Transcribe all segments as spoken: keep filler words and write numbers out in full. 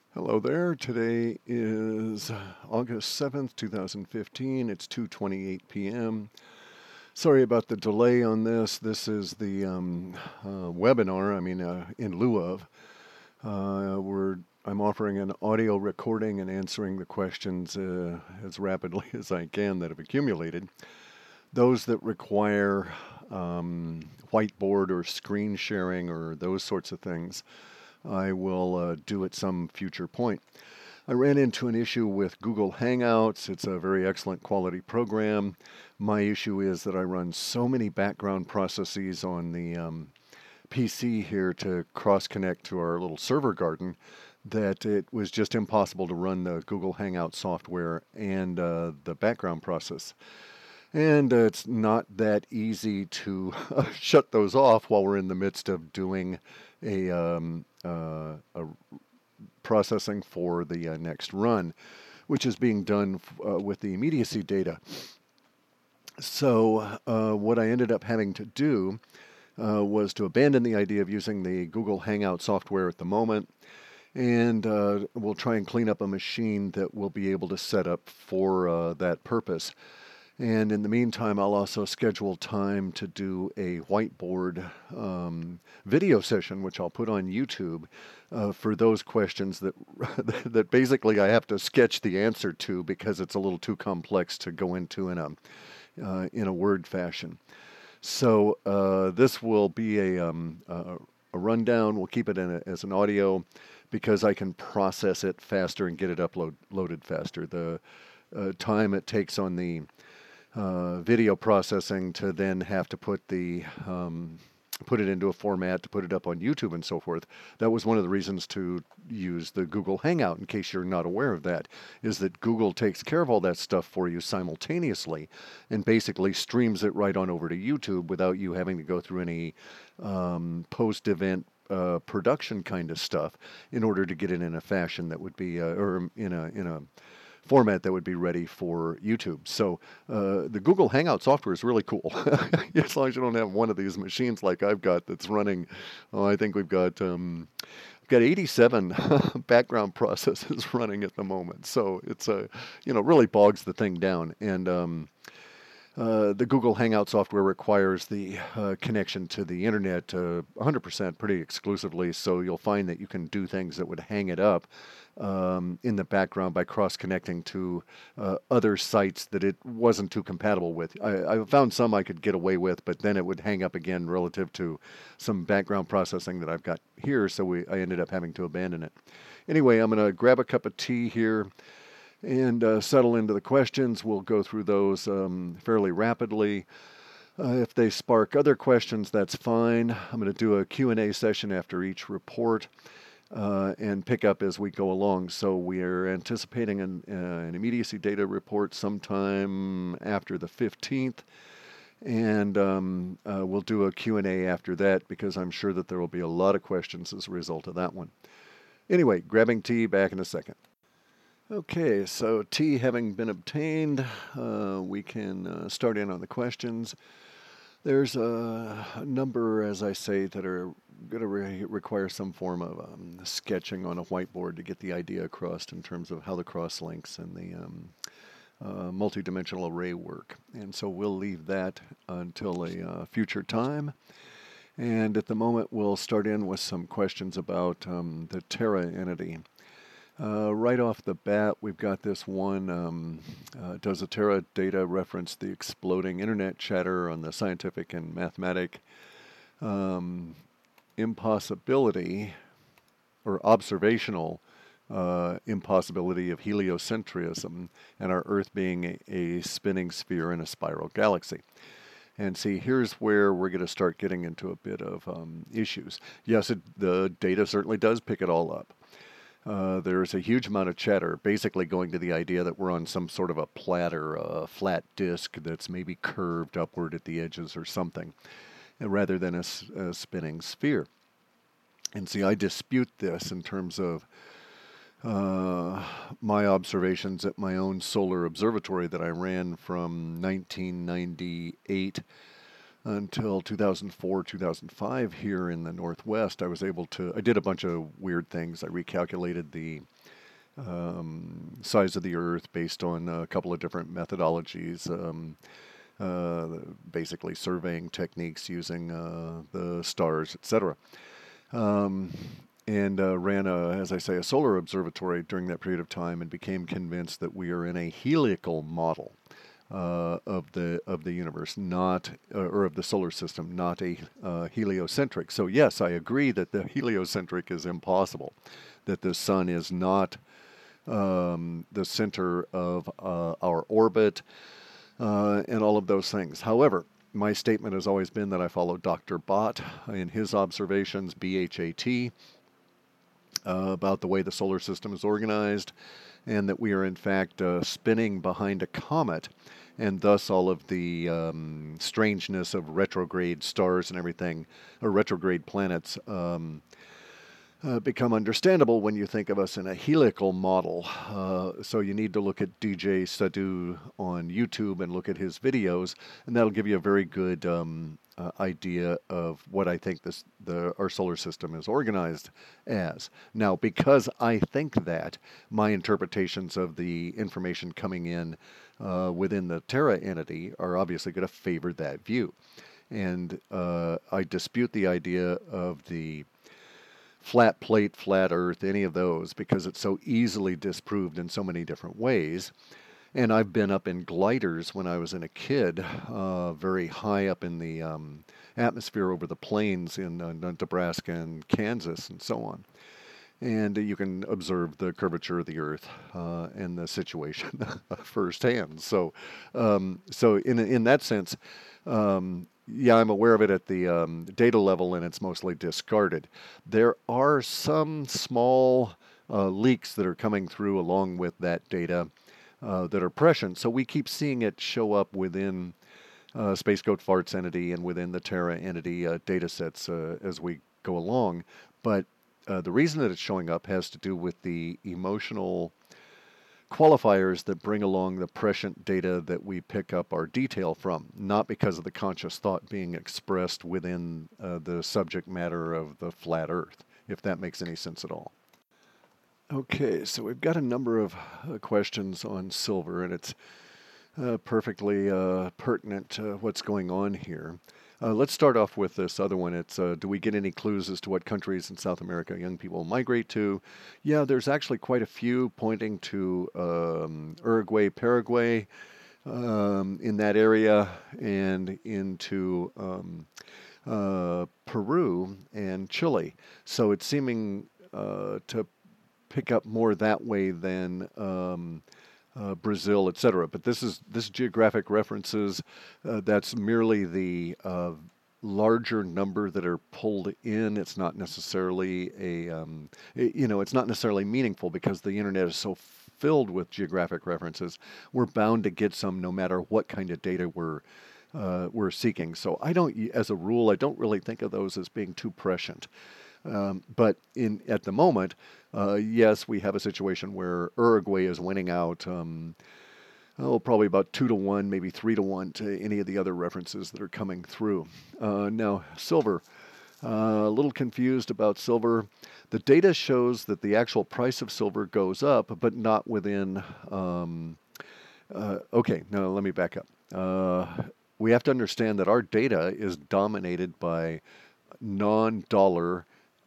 Hello there. Today is August seventh, two thousand fifteen. It's two twenty-eight p m Sorry about the delay on this. This is the um, uh, webinar, I mean, uh, in lieu of. Uh, we're, I'm offering an audio recording and answering the questions uh, as rapidly as I can that have accumulated. Those that require um, whiteboard or screen sharing or those sorts of things, I will uh, do at some future point. I ran into an issue with Google Hangouts. It's a very excellent quality program. My issue is that I run so many background processes on the um, P C here to cross-connect to our little server garden that it was just impossible to run the Google Hangout software and uh, the background process. And uh, it's not that easy to uh, shut those off while we're in the midst of doing a, um, uh, a processing for the uh, next run, which is being done uh, with the immediacy data. So uh, what I ended up having to do uh, was to abandon the idea of using the Google Hangout software at the moment, and uh, we'll try and clean up a machine that we'll be able to set up for uh, that purpose. And in the meantime, I'll also schedule time to do a whiteboard um, video session, which I'll put on YouTube uh, for those questions that that basically I have to sketch the answer to because it's a little too complex to go into in a uh, in a word fashion. So uh, this will be a, um, a, a rundown. We'll keep it in a, as an audio because I can process it faster and get it upload loaded faster. The uh, time it takes on the Uh, video processing to then have to put the um, put it into a format to put it up on YouTube and so forth. That was one of the reasons to use the Google Hangout, in case you're not aware of that, is that Google takes care of all that stuff for you simultaneously and basically streams it right on over to YouTube without you having to go through any um, post-event uh, production kind of stuff in order to get it in a fashion that would be, uh, or in a in a format that would be ready for YouTube. So uh, the Google Hangout software is really cool. As long as you don't have one of these machines like I've got that's running, oh, I think we've got um, we've got eighty-seven background processes running at the moment. So it's a, you know, really bogs the thing down. And um, uh, the Google Hangout software requires the uh, connection to the internet uh, one hundred percent pretty exclusively, so you'll find that you can do things that would hang it up um, in the background by cross-connecting to uh, other sites that it wasn't too compatible with. I, I found some I could get away with, but then it would hang up again relative to some background processing that I've got here, so we, I ended up having to abandon it. Anyway, I'm going to grab a cup of tea here and uh, settle into the questions. We'll go through those um, fairly rapidly. Uh, if they spark other questions, that's fine. I'm going to do a Q and A session after each report uh, and pick up as we go along. So we are anticipating an, uh, an immediacy data report sometime after the fifteenth. And um, uh, we'll do a Q and A after that because I'm sure that there will be a lot of questions as a result of that one. Anyway, grabbing tea, back in a second. Okay, so tea having been obtained, uh, we can uh, start in on the questions. There's a, a number, as I say, that are going to re require some form of um, sketching on a whiteboard to get the idea across in terms of how the crosslinks and the um, uh, multidimensional array work. And so we'll leave that until a uh, future time. And at the moment, we'll start in with some questions about um, the Terra entity. Uh, right off the bat, we've got this one, um, uh, does the Terra data reference the exploding internet chatter on the scientific and mathematic um, impossibility or observational uh, impossibility of heliocentrism and our Earth being a, a spinning sphere in a spiral galaxy? And see, here's where we're going to start getting into a bit of um, issues. Yes, it, the data certainly does pick it all up. Uh, there's a huge amount of chatter, basically going to the idea that we're on some sort of a platter, a flat disk that's maybe curved upward at the edges or something, rather than a, a spinning sphere. And see, I dispute this in terms of uh, my observations at my own solar observatory that I ran from nineteen ninety-eight until two thousand four, two thousand five here in the Northwest. I was able to, I did a bunch of weird things. I recalculated the um, size of the Earth based on a couple of different methodologies, um, uh, basically surveying techniques using uh, the stars, et cetera. Um, and uh, ran, a, as I say, a solar observatory during that period of time, and became convinced that we are in a heliacal model uh, of the of the universe, not uh, or of the solar system, not a uh, heliocentric. So yes, I agree that the heliocentric is impossible, that the sun is not um, the center of uh, our orbit, uh, and all of those things. However, my statement has always been that I follow Doctor Bott in his observations, B H A T, uh, about the way the solar system is organized, and that we are in fact uh, spinning behind a comet, and thus all of the um, strangeness of retrograde stars and everything, or retrograde planets, um, Uh, become understandable when you think of us in a heliacal model. Uh, so you need to look at D J Sadhu on YouTube and look at his videos, and that'll give you a very good um, uh, idea of what I think this the our solar system is organized as. Now, because I think that, my interpretations of the information coming in uh, within the Terra entity are obviously going to favor that view. And uh, I dispute the idea of the flat plate, flat earth, any of those, because it's so easily disproved in so many different ways. And I've been up in gliders when I was in a kid, uh, very high up in the um, atmosphere over the plains in uh, Nebraska and Kansas and so on. And you can observe the curvature of the earth uh, and the situation firsthand. So, um, so in in that sense, um, yeah, I'm aware of it at the um, data level, and it's mostly discarded. There are some small uh, leaks that are coming through along with that data uh, that are prescient. So we keep seeing it show up within uh, Space Goat Farts entity and within the Terra entity uh, data sets uh, as we go along. But uh, the reason that it's showing up has to do with the emotional qualifiers that bring along the prescient data that we pick up our detail from, not because of the conscious thought being expressed within uh, the subject matter of the flat Earth, if that makes any sense at all. Okay, so we've got a number of uh, questions on silver, and it's uh, perfectly uh, pertinent to what's going on here. Uh, let's start off with this other one. It's, uh, do we get any clues as to what countries in South America young people migrate to? Yeah, there's actually quite a few pointing to um, Uruguay, Paraguay, um, in that area, and into um, uh, Peru and Chile. So it's seeming uh, to pick up more that way than um, Uh, Brazil, et cetera. But this is this geographic references. Uh, that's merely the uh, larger number that are pulled in. It's not necessarily a um, it, you know it's not necessarily meaningful, because the internet is so filled with geographic references. We're bound to get some no matter what kind of data we're uh, we're seeking. So I don't, as a rule, I don't really think of those as being too prescient. Um, but in at the moment, uh, yes, we have a situation where Uruguay is winning out, um, oh, probably about two to one, maybe three to one to any of the other references that are coming through. Uh, now, silver, uh, a little confused about silver. The data shows that the actual price of silver goes up, but not within. Um, uh, okay, now let me back up. Uh, we have to understand that our data is dominated by non-dollar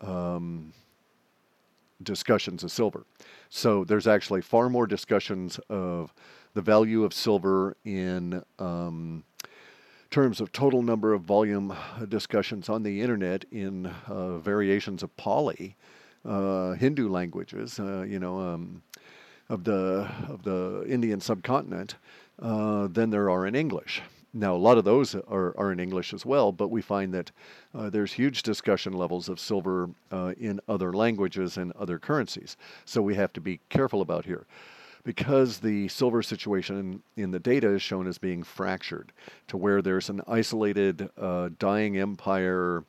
Um, discussions of silver. So there's actually far more discussions of the value of silver in um, terms of total number of volume discussions on the internet in uh, variations of Pali, uh, Hindu languages, uh, you know, um, of the of the Indian subcontinent, uh, than there are in English. Now, a lot of those are, are in English as well, but we find that uh, there's huge discussion levels of silver uh, in other languages and other currencies. So we have to be careful about here, because the silver situation in the data is shown as being fractured to where there's an isolated uh, dying empire,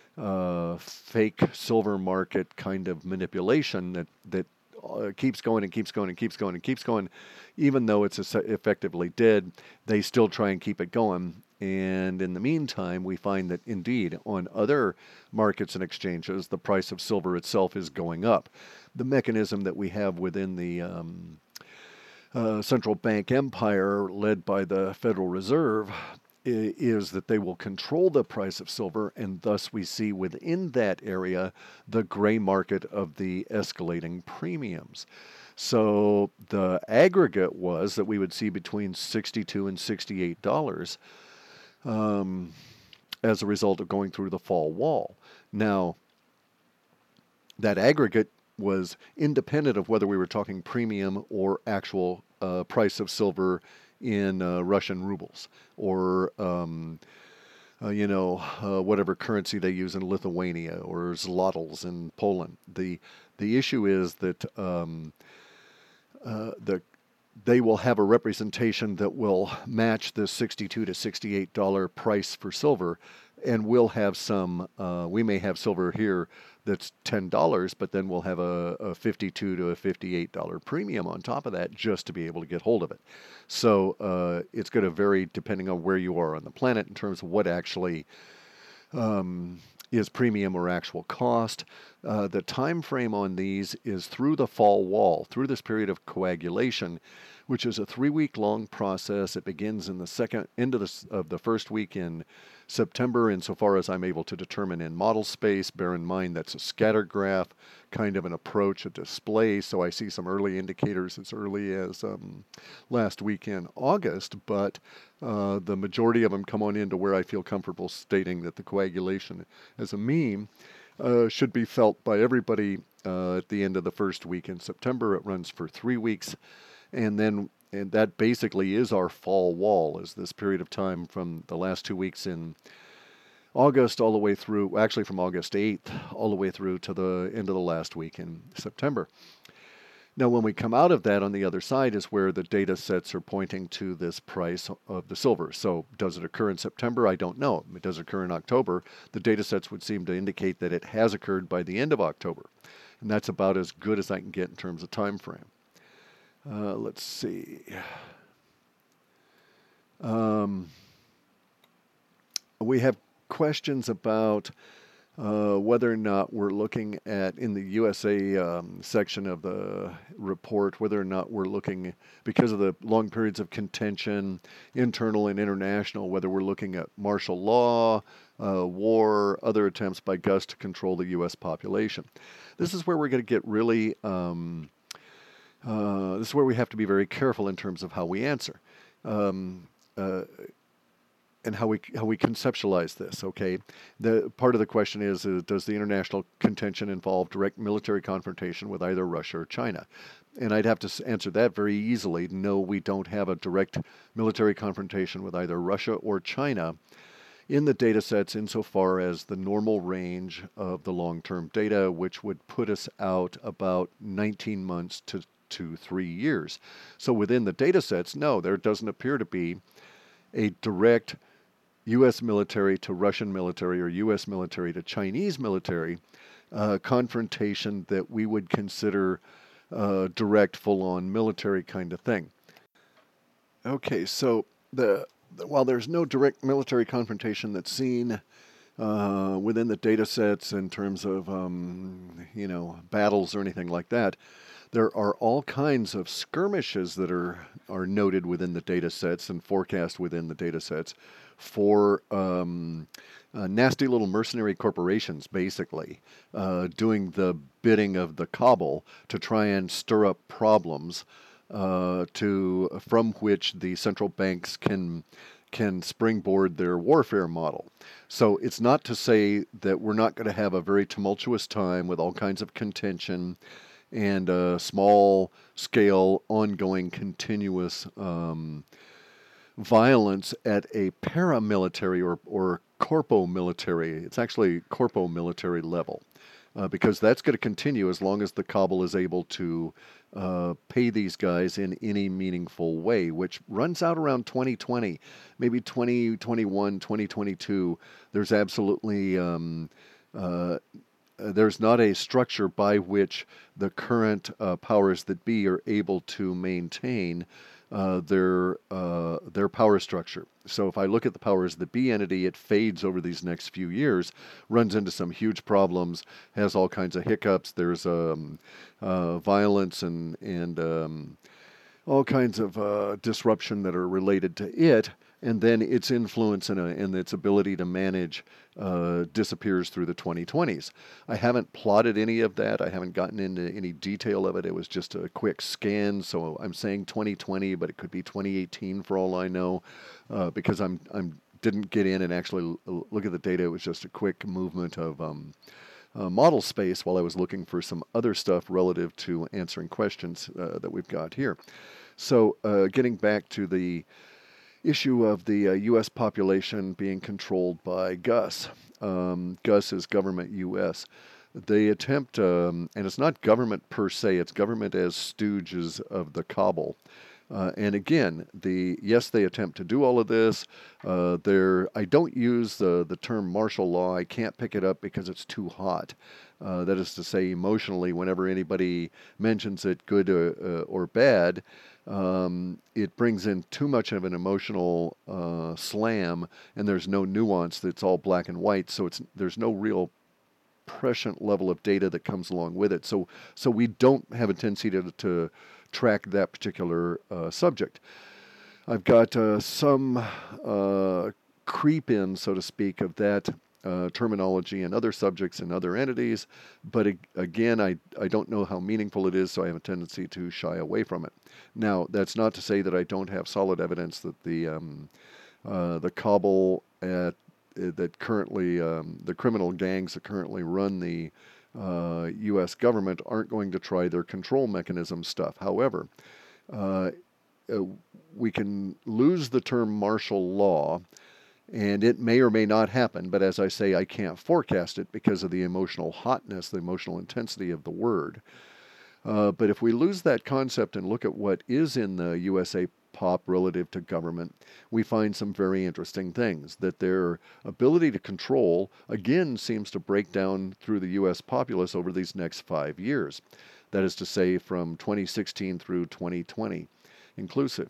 uh, fake silver market kind of manipulation that, that Uh, keeps going and keeps going and keeps going and keeps going. Even though it's effectively dead, they still try and keep it going. And in the meantime, we find that indeed on other markets and exchanges, the price of silver itself is going up. The mechanism that we have within the um, uh, central bank empire led by the Federal Reserve is that they will control the price of silver, and thus we see within that area the gray market of the escalating premiums. So the aggregate was that we would see between sixty-two and sixty-eight dollars um, as a result of going through the fall wall. Now, that aggregate was independent of whether we were talking premium or actual uh, price of silver in uh, Russian rubles or, um, uh, you know, uh, whatever currency they use in Lithuania or zlotys in Poland. The the issue is that um, uh, the they will have a representation that will match the sixty-two to sixty-eight dollar price for silver, and we'll have some. Uh, we may have silver here that's ten dollars, but then we'll have a, a fifty-two to a fifty-eight dollar premium on top of that just to be able to get hold of it. So uh, it's going to vary depending on where you are on the planet in terms of what actually um, is premium or actual cost. Uh, the time frame on these is through the fall wall, through this period of coagulation, which is a three-week-long process. It begins in the second end of the, of the first week in September, insofar as I'm able to determine in model space. Bear in mind that's a scatter graph kind of an approach, a display, so I see some early indicators as early as um, last week in August, but uh, the majority of them come on into where I feel comfortable stating that the coagulation as a meme uh, should be felt by everybody uh, at the end of the first week in September. It runs for three weeks. And then, and that basically is our fall wall, is this period of time from the last two weeks in August all the way through, actually from August eighth all the way through to the end of the last week in September. Now, when we come out of that, on the other side is where the data sets are pointing to this price of the silver. So does it occur in September? I don't know. It does occur in October. The data sets would seem to indicate that it has occurred by the end of October. And that's about as good as I can get in terms of time frame. Uh, let's see. Um, we have questions about uh, whether or not we're looking at, in the U S A um, section of the report, whether or not we're looking, because of the long periods of contention, internal and international, whether we're looking at martial law, uh, war, other attempts by Gus to control the U S population. This is where we're going to get really... Um, Uh, this is where we have to be very careful in terms of how we answer, um, uh, and how we how we conceptualize this. Okay, the part of the question is: uh, does the international contention involve direct military confrontation with either Russia or China? And I'd have to answer that very easily. No, we don't have a direct military confrontation with either Russia or China in the data sets, insofar as the normal range of the long-term data, which would put us out about nineteen months to two, three years. So within the data sets, no, there doesn't appear to be a direct U S military to Russian military or U S military to Chinese military uh, confrontation that we would consider uh, direct, full-on military kind of thing. Okay, so the, the while there's no direct military confrontation that's seen uh, within the data sets in terms of um, you know, battles or anything like that, there are all kinds of skirmishes that are, are noted within the data sets and forecast within the data sets for um, uh, nasty little mercenary corporations, basically, uh, doing the bidding of the cabal to try and stir up problems uh, to from which the central banks can can springboard their warfare model. So it's not to say that we're not going to have a very tumultuous time with all kinds of contention and a small-scale, ongoing, continuous um, violence at a paramilitary or, or corpo-military, it's actually corpo-military level, uh, because that's going to continue as long as the cabal is able to uh, pay these guys in any meaningful way, which runs out around twenty twenty, maybe twenty twenty-one, twenty twenty-two. There's absolutely... Um, uh, Uh, there's not a structure by which the current uh, powers that be are able to maintain uh, their uh, their power structure. So if I look at the power as the B entity, it fades over these next few years, runs into some huge problems, has all kinds of hiccups. There's um, uh, violence and and um, all kinds of uh, disruption that are related to it, and then its influence and, uh, and its ability to manage uh, disappears through the twenty twenties. I haven't plotted any of that. I haven't gotten into any detail of it. It was just a quick scan, so I'm saying twenty twenty, but it could be twenty eighteen for all I know, uh, because I'm I'm didn't get in and actually look at the data. It was just a quick movement of um, uh, model space while I was looking for some other stuff relative to answering questions uh, that we've got here. So uh, getting back to the issue of the uh, U S population being controlled by Gus. Um, Gus is government U S. They attempt, um, and it's not government per se, it's government as stooges of the cabal. Uh, and again, the yes, they attempt to do all of this. Uh, they're, I don't use the, the term martial law. I can't pick it up because it's too hot. Uh, that is to say, emotionally, whenever anybody mentions it, good or, uh, or bad, um, it brings in too much of an emotional uh, slam, and there's no nuance. It's all black and white, so it's there's no real prescient level of data that comes along with it. So, so we don't have a tendency to, to track that particular uh, subject. I've got uh, some uh, creep in, so to speak, of that uh, terminology in other subjects and other entities, but ag- again, I, I don't know how meaningful it is, so I have a tendency to shy away from it. Now, that's not to say that I don't have solid evidence that the um, uh, the cabal at that currently, um, the criminal gangs that currently run the uh, U S government aren't going to try their control mechanism stuff. However, uh, uh, we can lose the term martial law, and it may or may not happen, but as I say, I can't forecast it because of the emotional hotness, the emotional intensity of the word. Uh, but if we lose that concept and look at what is in the U S A pop relative to government, we find some very interesting things. That their ability to control, again, seems to break down through the U S populace over these next five years. That is to say, from twenty sixteen through twenty twenty, inclusive.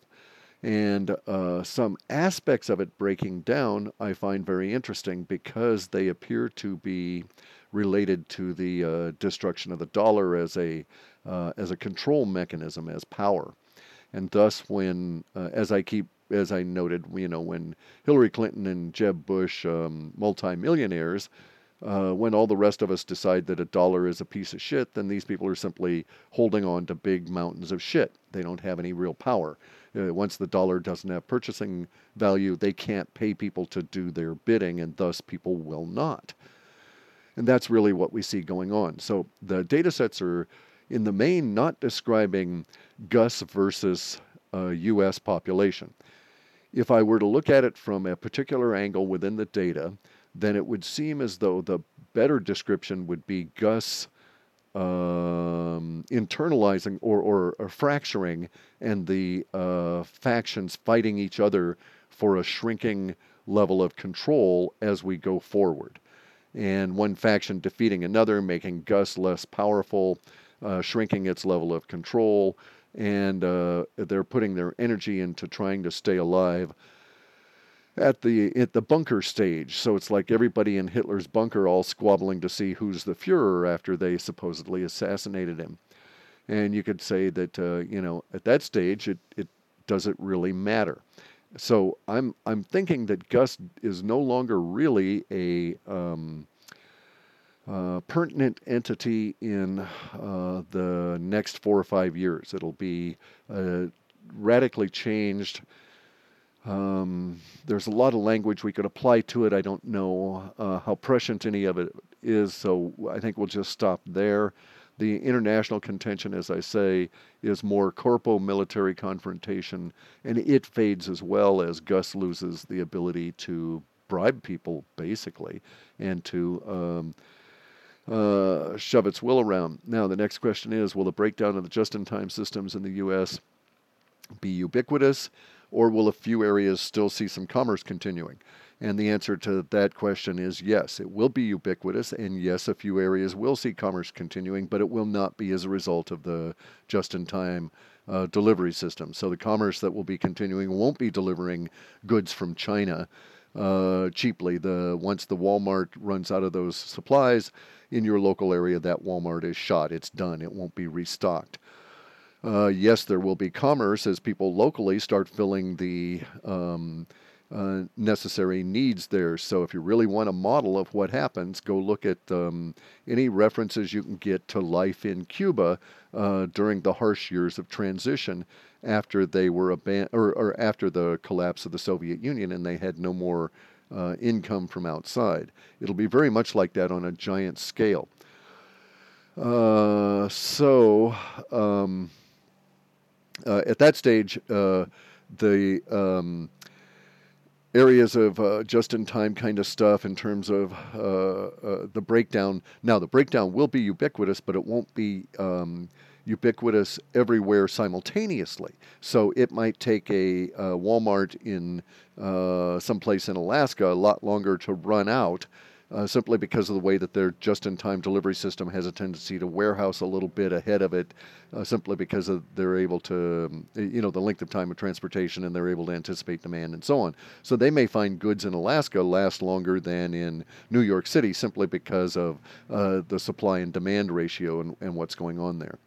And uh, some aspects of it breaking down I find very interesting because they appear to be related to the uh, destruction of the dollar as a uh, as a control mechanism, as power. And thus, when, uh, as I keep, as I noted, you know, when Hillary Clinton and Jeb Bush, um, multimillionaires, uh, when all the rest of us decide that a dollar is a piece of shit, then these people are simply holding on to big mountains of shit. They don't have any real power. Uh, once the dollar doesn't have purchasing value, they can't pay people to do their bidding, and thus people will not. And that's really what we see going on. So the data sets are, in the main, not describing Gus versus uh, U S population. If I were to look at it from a particular angle within the data, then it would seem as though the better description would be Gus um, internalizing or, or, or fracturing, and the uh, factions fighting each other for a shrinking level of control as we go forward. And one faction defeating another, making Gus less powerful, uh, shrinking its level of control, and uh, they're putting their energy into trying to stay alive at the at the bunker stage. So it's like everybody in Hitler's bunker all squabbling to see who's the Fuhrer after they supposedly assassinated him. And you could say that uh, you know, at that stage, it it doesn't really matter. So I'm I'm thinking that Gus is no longer really a um, uh, pertinent entity in uh, the next four or five years. It'll be uh, radically changed. Um, there's a lot of language we could apply to it. I don't know uh, how prescient any of it is, so I think we'll just stop there. The international contention, as I say, is more corpo-military confrontation, and it fades as well as Gus loses the ability to bribe people, basically, and to um, uh, shove its will around. Now, the next question is, will the breakdown of the just-in-time systems in the U S be ubiquitous, or will a few areas still see some commerce continuing? And the answer to that question is yes, it will be ubiquitous, and yes, a few areas will see commerce continuing, but it will not be as a result of the just-in-time uh, delivery system. So the commerce that will be continuing won't be delivering goods from China uh, cheaply. The once the Walmart runs out of those supplies in your local area, that Walmart is shot. It's done. It won't be restocked. Uh, yes, there will be commerce as people locally start filling the um, uh, necessary needs there. So if you really want a model of what happens, go look at um, any references you can get to life in Cuba uh, during the harsh years of transition after they were aban- or, or after the collapse of the Soviet Union and they had no more uh, income from outside. It'll be very much like that on a giant scale. Uh, so um, uh, at that stage, uh, the um, areas of uh, just-in-time kind of stuff in terms of uh, uh, the breakdown. Now, the breakdown will be ubiquitous, but it won't be um, ubiquitous everywhere simultaneously. So it might take a, a Walmart in uh, someplace in Alaska a lot longer to run out, Uh, simply because of the way that their just-in-time delivery system has a tendency to warehouse a little bit ahead of it, uh, simply because of they're able to, um, you know, the length of time of transportation, and they're able to anticipate demand and so on. So they may find goods in Alaska last longer than in New York City simply because of uh, the supply and demand ratio and, and what's going on there.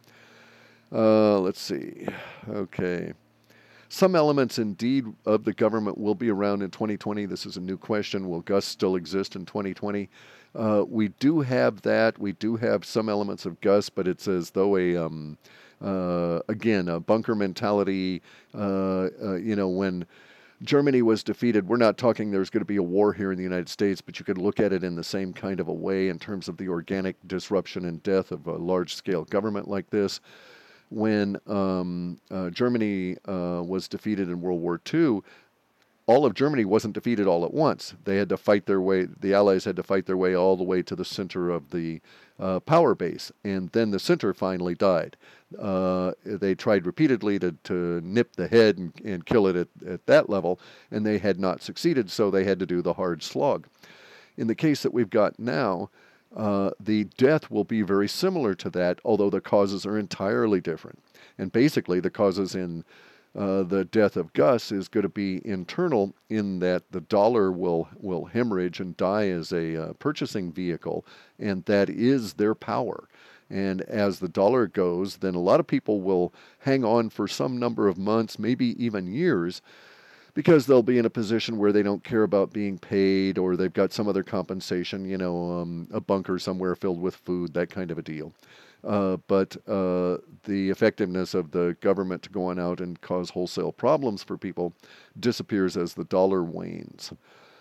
Uh, let's see. Okay. Some elements, indeed, of the government will be around in twenty twenty. This is a new question. Will Gus still exist in twenty twenty? Uh, we do have that. We do have some elements of Gus, but it's as though a, um, uh, again, a bunker mentality. Uh, uh, you know, when Germany was defeated, we're not talking there's going to be a war here in the United States, but you could look at it in the same kind of a way in terms of the organic disruption and death of a large-scale government like this. When um, uh, Germany uh, was defeated in World War Two, all of Germany wasn't defeated all at once. They had to fight their way, the Allies had to fight their way all the way to the center of the uh, power base, and then the center finally died. Uh, they tried repeatedly to, to nip the head and, and kill it at, at that level, and they had not succeeded, so they had to do the hard slog. In the case that we've got now, Uh, the death will be very similar to that, although the causes are entirely different. And basically, the causes in uh, the death of Gus is going to be internal, in that the dollar will, will hemorrhage and die as a uh, purchasing vehicle, and that is their power. And as the dollar goes, then a lot of people will hang on for some number of months, maybe even years, because they'll be in a position where they don't care about being paid, or they've got some other compensation, you know, um, a bunker somewhere filled with food, that kind of a deal. Uh, but uh, the effectiveness of the government to go on out and cause wholesale problems for people disappears as the dollar wanes.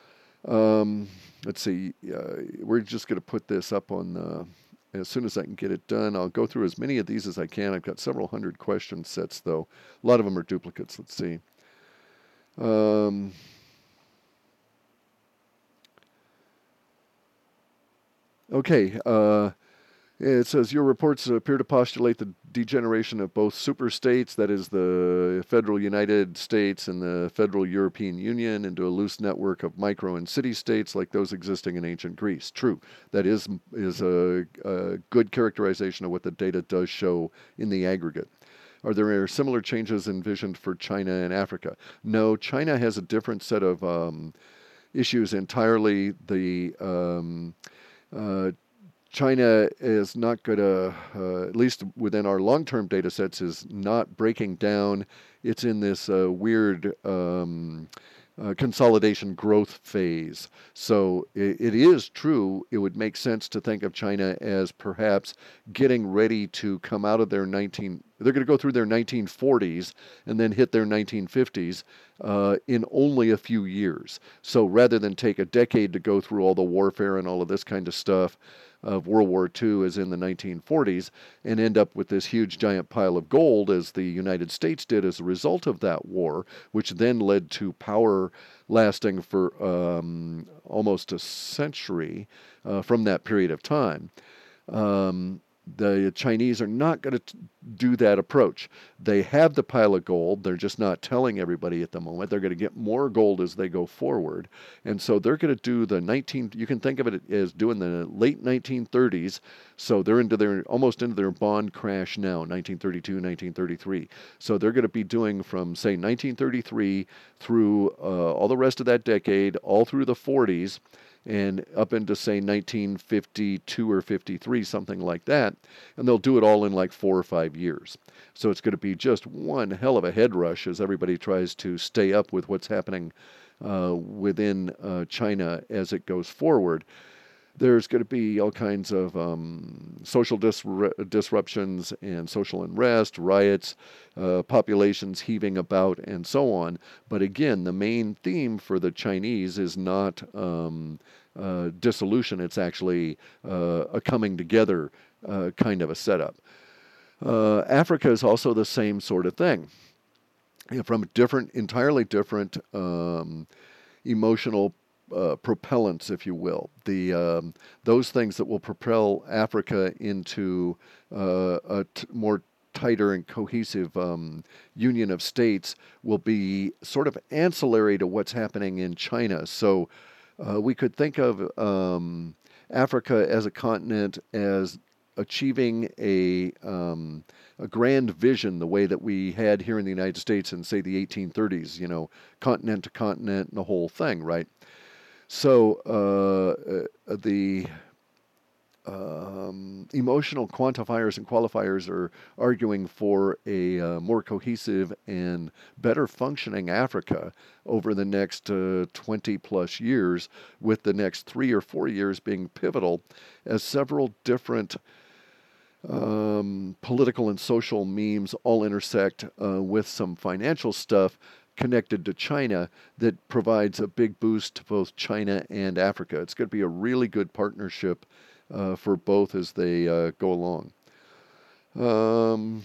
Um, let's see, uh, we're just going to put this up on the, as soon as I can get it done. I'll go through as many of these as I can. I've got several hundred question sets, though. A lot of them are duplicates. Let's see. Um, okay, uh, it says your reports appear to postulate the degeneration of both superstates, that is the federal United States and the federal European Union, into a loose network of micro and city-states like those existing in ancient Greece. True, that is, is a, a good characterization of what the data does show in the aggregate. Are there similar changes envisioned for China and Africa? No, China has a different set of um, issues entirely. The um, uh, China is not going to, uh, at least within our long-term data sets, is not breaking down. It's in this uh, weird um, uh, consolidation growth phase. So it, it is true, it would make sense to think of China as perhaps getting ready to come out of their nineteen, they're going to go through their nineteen forties and then hit their nineteen fifties uh, in only a few years. So rather than take a decade to go through all the warfare and all of this kind of stuff of World War Two as in the nineteen forties and end up with this huge giant pile of gold as the United States did as a result of that war, which then led to power lasting for um, almost a century uh, from that period of time. Um, The Chinese are not going to do that approach. They have the pile of gold. They're just not telling everybody at the moment. They're going to get more gold as they go forward. And so they're going to do the nineteen, you can think of it as doing the late nineteen thirties. So they're into their, almost into their bond crash now, nineteen thirty-two, nineteen thirty-three. So they're going to be doing from, say, nineteen thirty-three through uh, all the rest of that decade, all through the forties, and up into, say, nineteen fifty-two or fifty-three, something like that. And they'll do it all in like four or five years. So it's going to be just one hell of a head rush as everybody tries to stay up with what's happening uh, within uh, China as it goes forward. There's going to be all kinds of um, social disru- disruptions and social unrest, riots, uh, populations heaving about, and so on. But again, the main theme for the Chinese is not um, uh, dissolution. It's actually uh, a coming together uh, kind of a setup. Uh, Africa is also the same sort of thing. You know, from different, entirely different um, emotional Uh, propellants, if you will, the um, those things that will propel Africa into uh, a t- more tighter and cohesive um, union of states will be sort of ancillary to what's happening in China. So uh, we could think of um, Africa as a continent as achieving a um, a grand vision the way that we had here in the United States in, say, the eighteen thirties, you know, continent to continent and the whole thing, right? So uh, uh, the um, emotional quantifiers and qualifiers are arguing for a uh, more cohesive and better functioning Africa over the next uh, twenty plus years, with the next three or four years being pivotal as several different um, political and social memes all intersect uh, with some financial stuff connected to China that provides a big boost to both China and Africa. It's going to be a really good partnership uh, for both as they uh, go along. Um,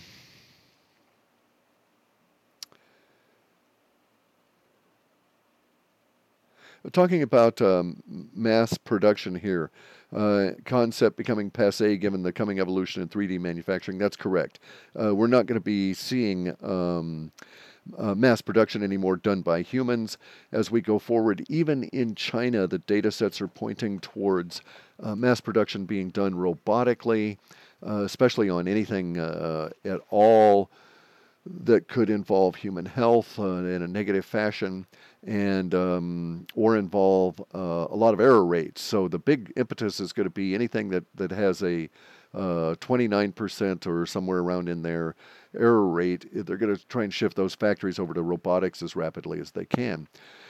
talking about um, mass production here, uh, concept becoming passe given the coming evolution in three D manufacturing, that's correct. Uh, we're not going to be seeing um, Uh, mass production anymore done by humans as we go forward. Even in China, the data sets are pointing towards uh, mass production being done robotically, uh, especially on anything uh, at all that could involve human health uh, in a negative fashion, and um, or involve uh, a lot of error rates. So the big impetus is going to be anything that, that has a uh, twenty-nine percent or somewhere around in there error rate. They're going to try and shift those factories over to robotics as rapidly as they can.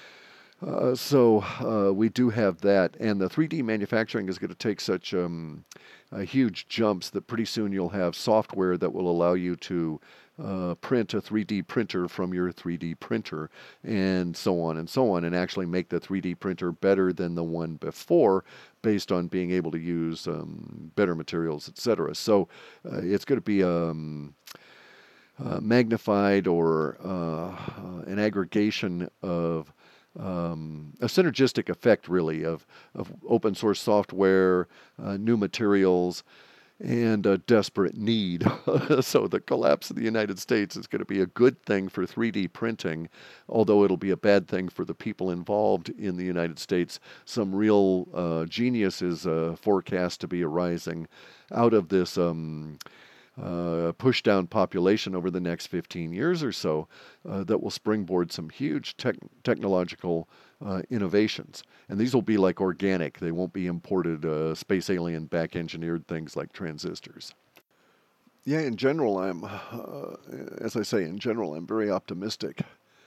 Uh, so uh, we do have that, and the three D manufacturing is going to take such um, uh, huge jumps that pretty soon you'll have software that will allow you to uh, print a three D printer from your three D printer, and so on and so on, and actually make the three D printer better than the one before, based on being able to use um, better materials, et cetera. So uh, it's going to be um, uh, magnified or uh, uh, an aggregation of um, a synergistic effect, really, of, of open source software, uh, new materials, and a desperate need. So the collapse of the United States is going to be a good thing for three D printing, although it'll be a bad thing for the people involved in the United States. Some real uh, genius is uh, forecast to be arising out of this um, uh, push down population over the next fifteen years or so uh, that will springboard some huge tech- technological uh, innovations. And these will be like organic. They won't be imported uh, space alien back engineered things like transistors. Yeah, in general, I'm, uh, as I say, in general, I'm very optimistic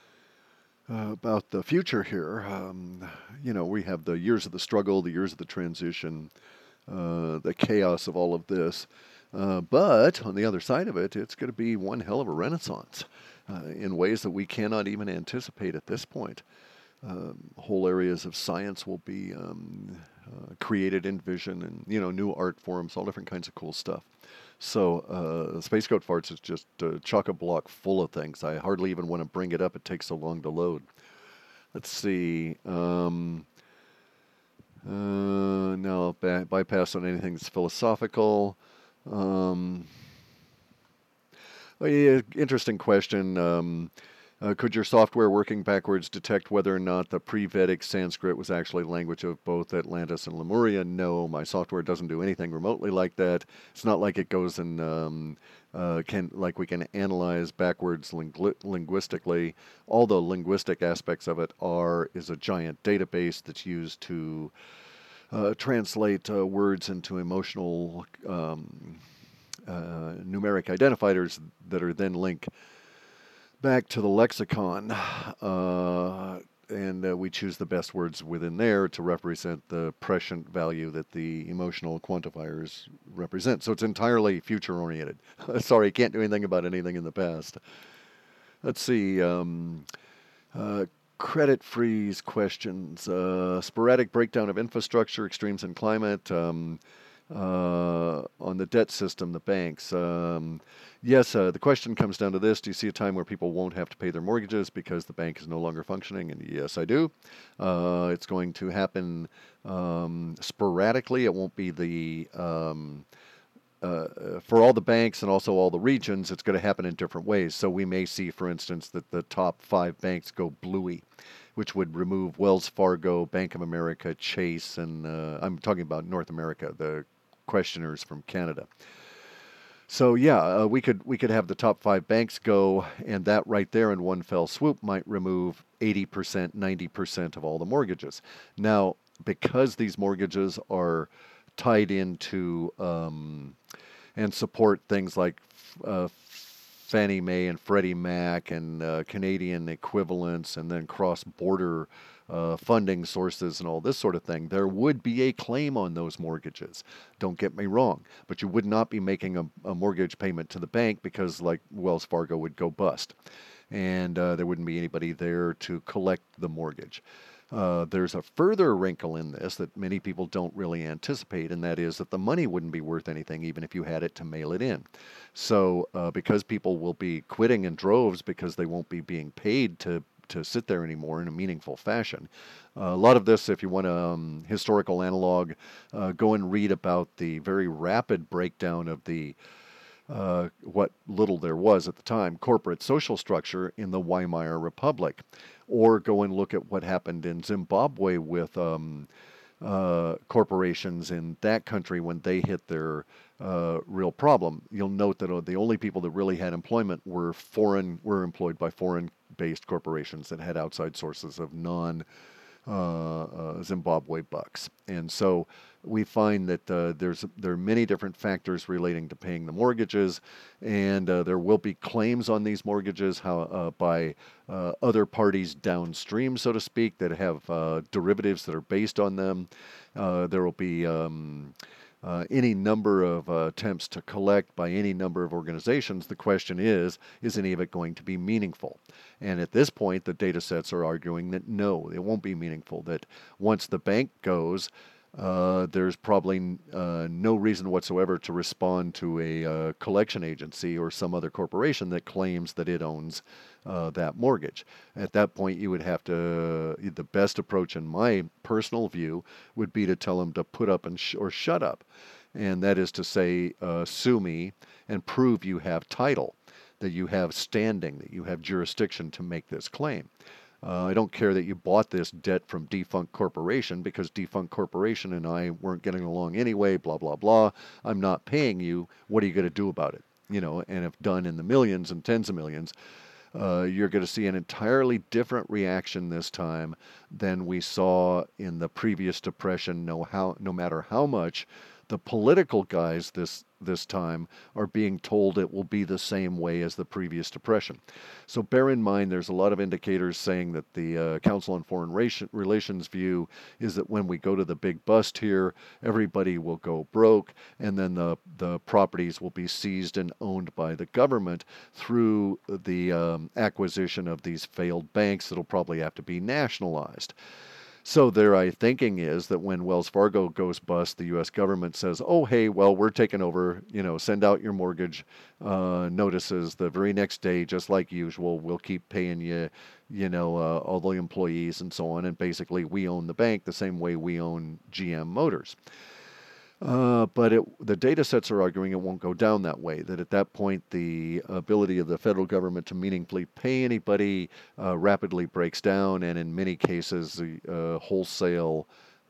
uh, about the future here. Um, you know, we have the years of the struggle, the years of the transition, uh, the chaos of all of this. Uh, but on the other side of it, it's going to be one hell of a renaissance uh, in ways that we cannot even anticipate at this point. Um, whole areas of science will be um, uh, created in vision, and you know, new art forms, all different kinds of cool stuff. So uh, Space Goat Farts is just uh, chock-a-block full of things. I hardly even want to bring it up. It takes so long to load. Let's see. Um, uh, no, ba- bypass on anything that's philosophical. Um, well, yeah, interesting question. Um, uh, could your software working backwards detect whether or not the pre-Vedic Sanskrit was actually the language of both Atlantis and Lemuria? No, my software doesn't do anything remotely like that. It's not like it goes and um, uh, can like we can analyze backwards lingu- linguistically. All the linguistic aspects of it are is a giant database that's used to uh, translate uh, words into emotional um, uh, numeric identifiers that are then linked back to the lexicon. Uh, and uh, we choose the best words within there to represent the prescient value that the emotional quantifiers represent. So it's entirely future oriented. Sorry, can't do anything about anything in the past. Let's see. Um, uh, credit freeze questions. Uh, sporadic breakdown of infrastructure, extremes in climate. Um, uh, on the debt system, the banks. Um, yes, uh, the question comes down to this. Do you see a time where people won't have to pay their mortgages because the bank is no longer functioning? And yes, I do. Uh, it's going to happen um, sporadically. It won't be the... Um, uh, for all the banks and also all the regions, it's going to happen in different ways. So we may see, for instance, that the top five banks go bluey, which would remove Wells Fargo, Bank of America, Chase, and uh, I'm talking about North America, the questioners from Canada. So yeah, uh, we could we could have the top five banks go, and that right there in one fell swoop might remove eighty percent, ninety percent of all the mortgages. Now, because these mortgages are tied into um, and support things like uh, Fannie Mae and Freddie Mac and uh, Canadian equivalents and then cross-border uh, funding sources and all this sort of thing, there would be a claim on those mortgages. Don't get me wrong, but you would not be making a, a mortgage payment to the bank because, like, Wells Fargo would go bust, and uh, there wouldn't be anybody there to collect the mortgage. Uh, there's a further wrinkle in this that many people don't really anticipate, and that is that the money wouldn't be worth anything even if you had it to mail it in. So, uh, because people will be quitting in droves because they won't be being paid to to sit there anymore in a meaningful fashion. Uh, a lot of this, if you want a um, historical analog, uh, go and read about the very rapid breakdown of the uh, what little there was at the time, corporate social structure in the Weimar Republic. Or go and look at what happened in Zimbabwe with um, uh, corporations in that country when they hit their uh, real problem. You'll note that uh, the only people that really had employment were foreign, were employed by foreign-based corporations that had outside sources of non uh, uh, Zimbabwe bucks. And so we find that uh, there's there are many different factors relating to paying the mortgages, and uh, there will be claims on these mortgages how, uh, by uh, other parties downstream, so to speak, that have uh, derivatives that are based on them. Uh, there will be um, uh, any number of uh, attempts to collect by any number of organizations. The question is, is any of it going to be meaningful? And at this point, the data sets are arguing that no, it won't be meaningful, that once the bank goes, uh, there's probably uh, no reason whatsoever to respond to a uh, collection agency or some other corporation that claims that it owns uh, that mortgage. At that point, you would have to, the best approach in my personal view would be to tell them to put up and sh- or shut up. And that is to say, uh, sue me and prove you have title, that you have standing, that you have jurisdiction to make this claim. Uh, I don't care that you bought this debt from defunct corporation because defunct corporation and I weren't getting along anyway, blah, blah, blah. I'm not paying you. What are you going to do about it? You know, and if done in the millions and tens of millions, uh, you're going to see an entirely different reaction this time than we saw in the previous depression, no, how, no matter how much the political guys this this time are being told it will be the same way as the previous depression. So bear in mind there's a lot of indicators saying that the uh, Council on Foreign Relations view is that when we go to the big bust here, everybody will go broke, and then the, the properties will be seized and owned by the government through the um, acquisition of these failed banks that'll probably have to be nationalized. So their uh, thinking is that when Wells Fargo goes bust, the U S government says, oh, hey, well, we're taking over, you know, send out your mortgage uh, notices the very next day, just like usual. We'll keep paying you, you know, uh, all the employees and so on. And basically we own the bank the same way we own G M Motors. Uh, but it, the data sets are arguing it won't go down that way, that at that point the ability of the federal government to meaningfully pay anybody uh, rapidly breaks down, and in many cases, the uh, wholesale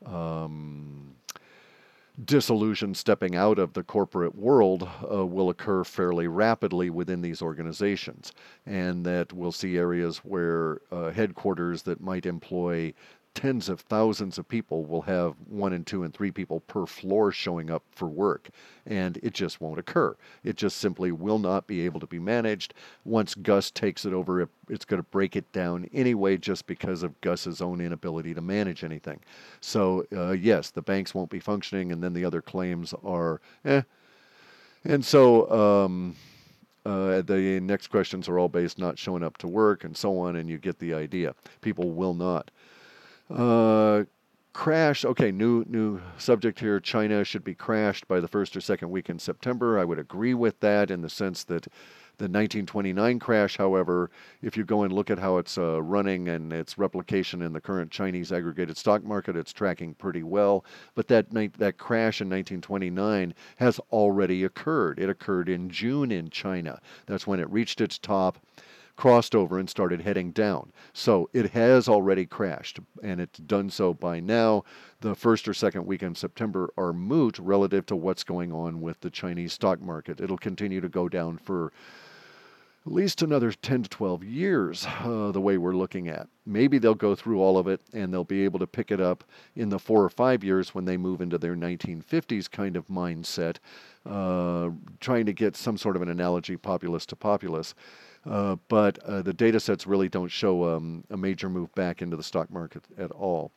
um, dissolution, stepping out of the corporate world, uh, will occur fairly rapidly within these organizations. And that we'll see areas where uh, headquarters that might employ tens of thousands of people will have one and two and three people per floor showing up for work. And it just won't occur. It just simply will not be able to be managed. Once Gus takes it over, it, it's going to break it down anyway, just because of Gus's own inability to manage anything. So, uh, yes, the banks won't be functioning, and then the other claims are eh. And so, um, uh, the next questions are all based not showing up to work and so on, and you get the idea. People will not. Uh, crash. Okay, new new subject here. China should be crashed by the first or second week in September. I would agree with that in the sense that the nineteen twenty-nine crash, however, if you go and look at how it's uh, running and its replication in the current Chinese aggregated stock market, it's tracking pretty well. But that night, that crash in nineteen twenty-nine has already occurred. It occurred in June in China. That's when it reached its top, crossed over, and started heading down. So it has already crashed, and it's done so by now. The first or second week in September are moot relative to what's going on with the Chinese stock market. It'll continue to go down for at least another ten to twelve years, uh, the way we're looking at. Maybe they'll go through all of it, and they'll be able to pick it up in the four or five years when they move into their nineteen fifties kind of mindset, uh, trying to get some sort of an analogy, populace to populace. Uh, but uh, the data sets really don't show um, a major move back into the stock market at all.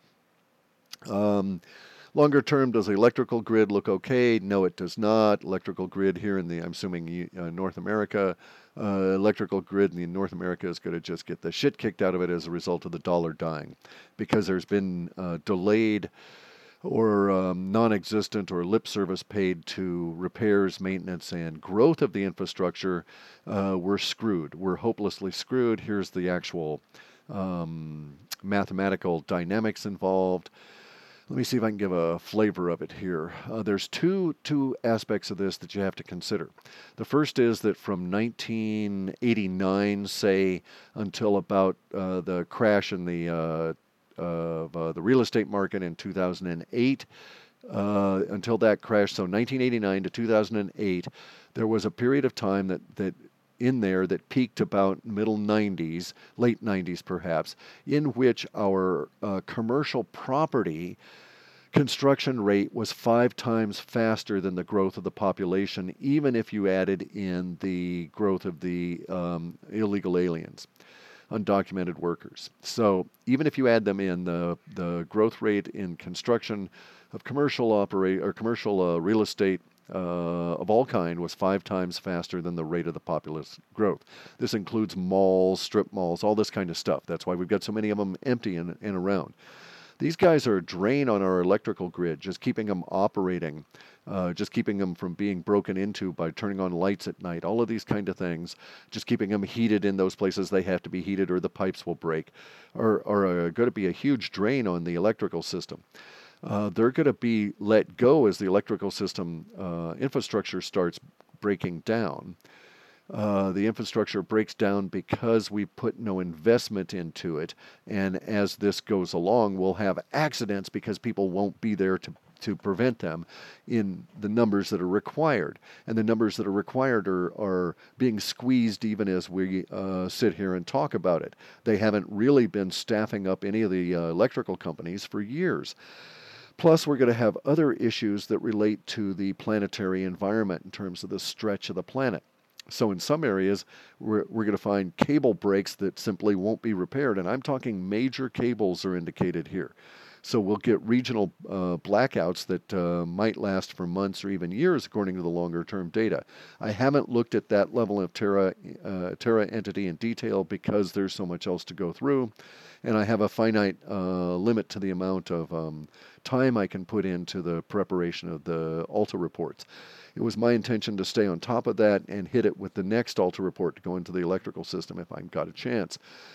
Um, longer term, does the electrical grid look okay? No, it does not. Electrical grid here in the, I'm assuming, uh, North America, uh, electrical grid in North America is going to just get the shit kicked out of it as a result of the dollar dying, because there's been uh, delayed or um, non-existent or lip service paid to repairs, maintenance, and growth of the infrastructure. Uh, we're screwed. We're hopelessly screwed. Here's the actual um, mathematical dynamics involved. Let me see if I can give a flavor of it here. Uh, there's two two aspects of this that you have to consider. The first is that from nineteen eighty-nine, say, until about uh, the crash in the uh, of uh, the real estate market in two thousand eight, uh, until that crash, so nineteen eighty-nine to two thousand eight, there was a period of time that, that in there that peaked about middle nineties, late nineties perhaps, in which our uh, commercial property construction rate was five times faster than the growth of the population, even if you added in the growth of the um, illegal aliens, undocumented workers. So even if you add them in, the the growth rate in construction of commercial operate or commercial uh, real estate uh, of all kind was five times faster than the rate of the populace growth. This includes malls, strip malls, all this kind of stuff. That's why we've got so many of them empty and, and around. These guys are a drain on our electrical grid, just keeping them operating, uh, just keeping them from being broken into by turning on lights at night, all of these kind of things, just keeping them heated in those places they have to be heated or the pipes will break, are, are uh, going to be a huge drain on the electrical system. Uh, they're going to be let go as the electrical system uh, infrastructure starts breaking down. Uh, the infrastructure breaks down because we put no investment into it, and as this goes along, we'll have accidents because people won't be there to to prevent them in the numbers that are required. And the numbers that are required are, are being squeezed even as we uh, sit here and talk about it. They haven't really been staffing up any of the uh, electrical companies for years. Plus, we're going to have other issues that relate to the planetary environment in terms of the stretch of the planet. So in some areas, we're, we're going to find cable breaks that simply won't be repaired. And I'm talking major cables are indicated here. So we'll get regional uh, blackouts that uh, might last for months or even years, according to the longer-term data. I haven't looked at that level of Terra, uh, Terra entity in detail because there's so much else to go through. And I have a finite uh, limit to the amount of um, time I can put into the preparation of the Alta reports. It was my intention to stay on top of that and hit it with the next Alta report to go into the electrical system if I've got a chance.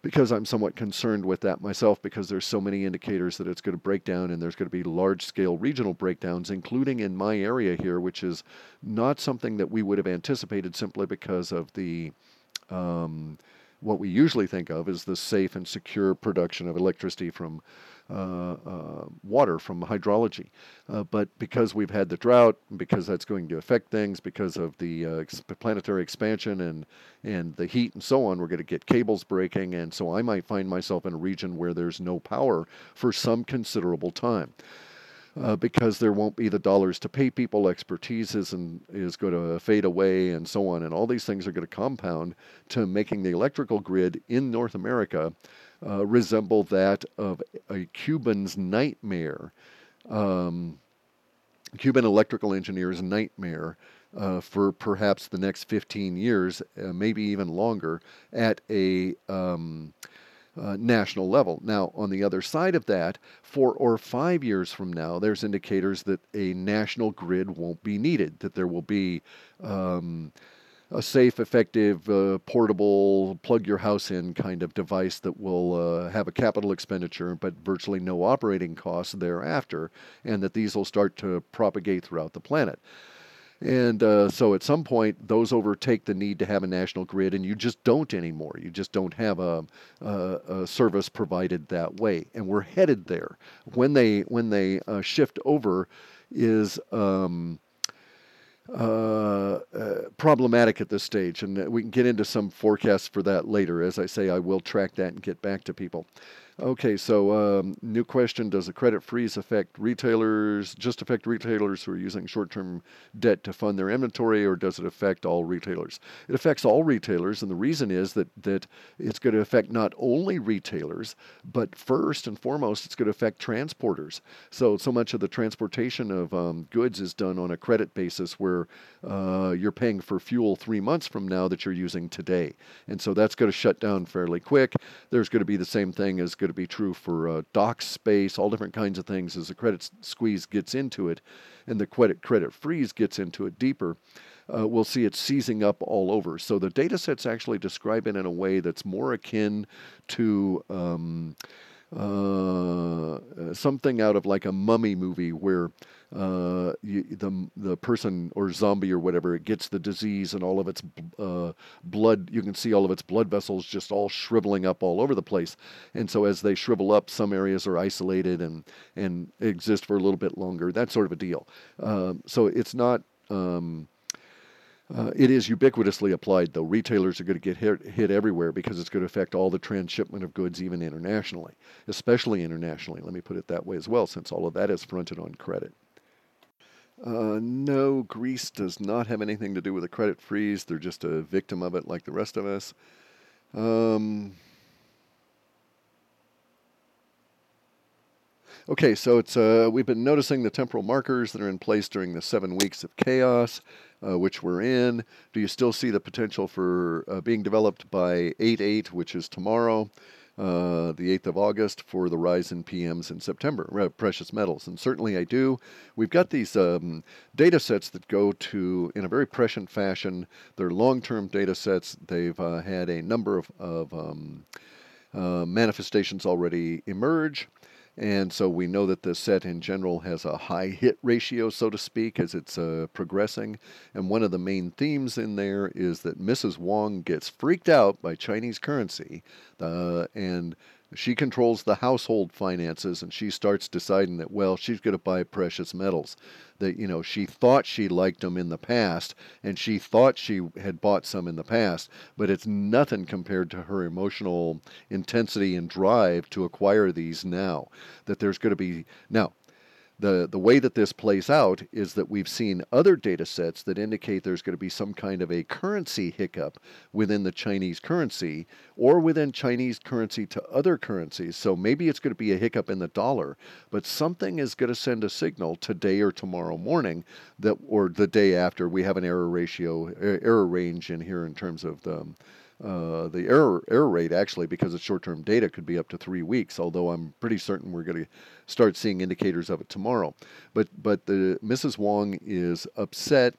because I'm somewhat concerned with that myself, because there's so many indicators that it's going to break down, and there's going to be large-scale regional breakdowns, including in my area here, which is not something that we would have anticipated simply because of the um, what we usually think of as the safe and secure production of electricity from uh, uh, water, from hydrology. Uh, but because we've had the drought, because that's going to affect things, because of the uh, ex- planetary expansion and, and the heat and so on, we're going to get cables breaking. And so I might find myself in a region where there's no power for some considerable time. Uh, because there won't be the dollars to pay people, expertise is, and is going to fade away, and so on. And all these things are going to compound to making the electrical grid in North America uh, resemble that of a Cuban's nightmare, um, Cuban electrical engineer's nightmare uh, for perhaps the next fifteen years, uh, maybe even longer, at a um, Uh, national level. Now, on the other side of that, four or five years from now, there's indicators that a national grid won't be needed, that there will be um, a safe, effective, uh, portable, plug your house in kind of device that will uh, have a capital expenditure but virtually no operating costs thereafter, and that these will start to propagate throughout the planet. And uh, so at some point, those overtake the need to have a national grid, and you just don't anymore. You just don't have a, a, a service provided that way. And we're headed there. When they when they uh, shift over is um, uh, uh, problematic at this stage. And we can get into some forecasts for that later. As I say, I will track that and get back to people. Okay, so um, new question, does the credit freeze affect retailers, just affect retailers who are using short-term debt to fund their inventory, or does it affect all retailers? It affects all retailers, and the reason is that, that it's going to affect not only retailers, but first and foremost, it's going to affect transporters. So, so much of the transportation of um, goods is done on a credit basis where uh, you're paying for fuel three months from now that you're using today. And so that's going to shut down fairly quick. There's going to be the same thing as going to be true for uh, dock space, all different kinds of things as the credit squeeze gets into it and the credit credit freeze gets into it deeper. Uh, we'll see it seizing up all over. So the data sets actually describe it in a way that's more akin to um, uh, something out of like a mummy movie where uh, you, the the person or zombie or whatever, it gets the disease and all of its uh, blood, you can see all of its blood vessels just all shriveling up all over the place. And so as they shrivel up, some areas are isolated and, and exist for a little bit longer, that sort of a deal. Um, so it's not... Um, Uh, it is ubiquitously applied, though. Retailers are going to get hit, hit everywhere because it's going to affect all the transshipment of goods, even internationally, especially internationally. Let me put it that way as well, since all of that is fronted on credit. Uh, no, Greece does not have anything to do with a credit freeze. They're just a victim of it like the rest of us. Um, okay, so it's uh, we've been noticing the temporal markers that are in place during the seven weeks of chaos, uh, which we're in. Do you still see the potential for uh, being developed by eight eight, which is tomorrow? Uh, the eighth of August, for the rise in P Ms in September, uh, precious metals. And certainly I do. We've got these um, data sets that go to, in a very prescient fashion, they're long-term data sets. They've uh, had a number of, of um, uh, manifestations already emerge. And so we know that the set in general has a high hit ratio, so to speak, as it's uh, progressing. And one of the main themes in there is that Missus Wong gets freaked out by Chinese currency, uh, and she controls the household finances, and she starts deciding that, well, she's going to buy precious metals. That, you know, she thought she liked them in the past, and she thought she had bought some in the past, but it's nothing compared to her emotional intensity and drive to acquire these now. That there's going to be... Now, The, the way that this plays out is that we've seen other data sets that indicate there's going to be some kind of a currency hiccup within the Chinese currency or within Chinese currency to other currencies. So maybe it's going to be a hiccup in the dollar, but something is going to send a signal today or tomorrow morning, that, or the day after. We have an error ratio, error range in here in terms of the Uh, the error error rate, actually, because it's short-term data, could be up to three weeks. Although I'm pretty certain we're going to start seeing indicators of it tomorrow. But but the Missus Wong is upset.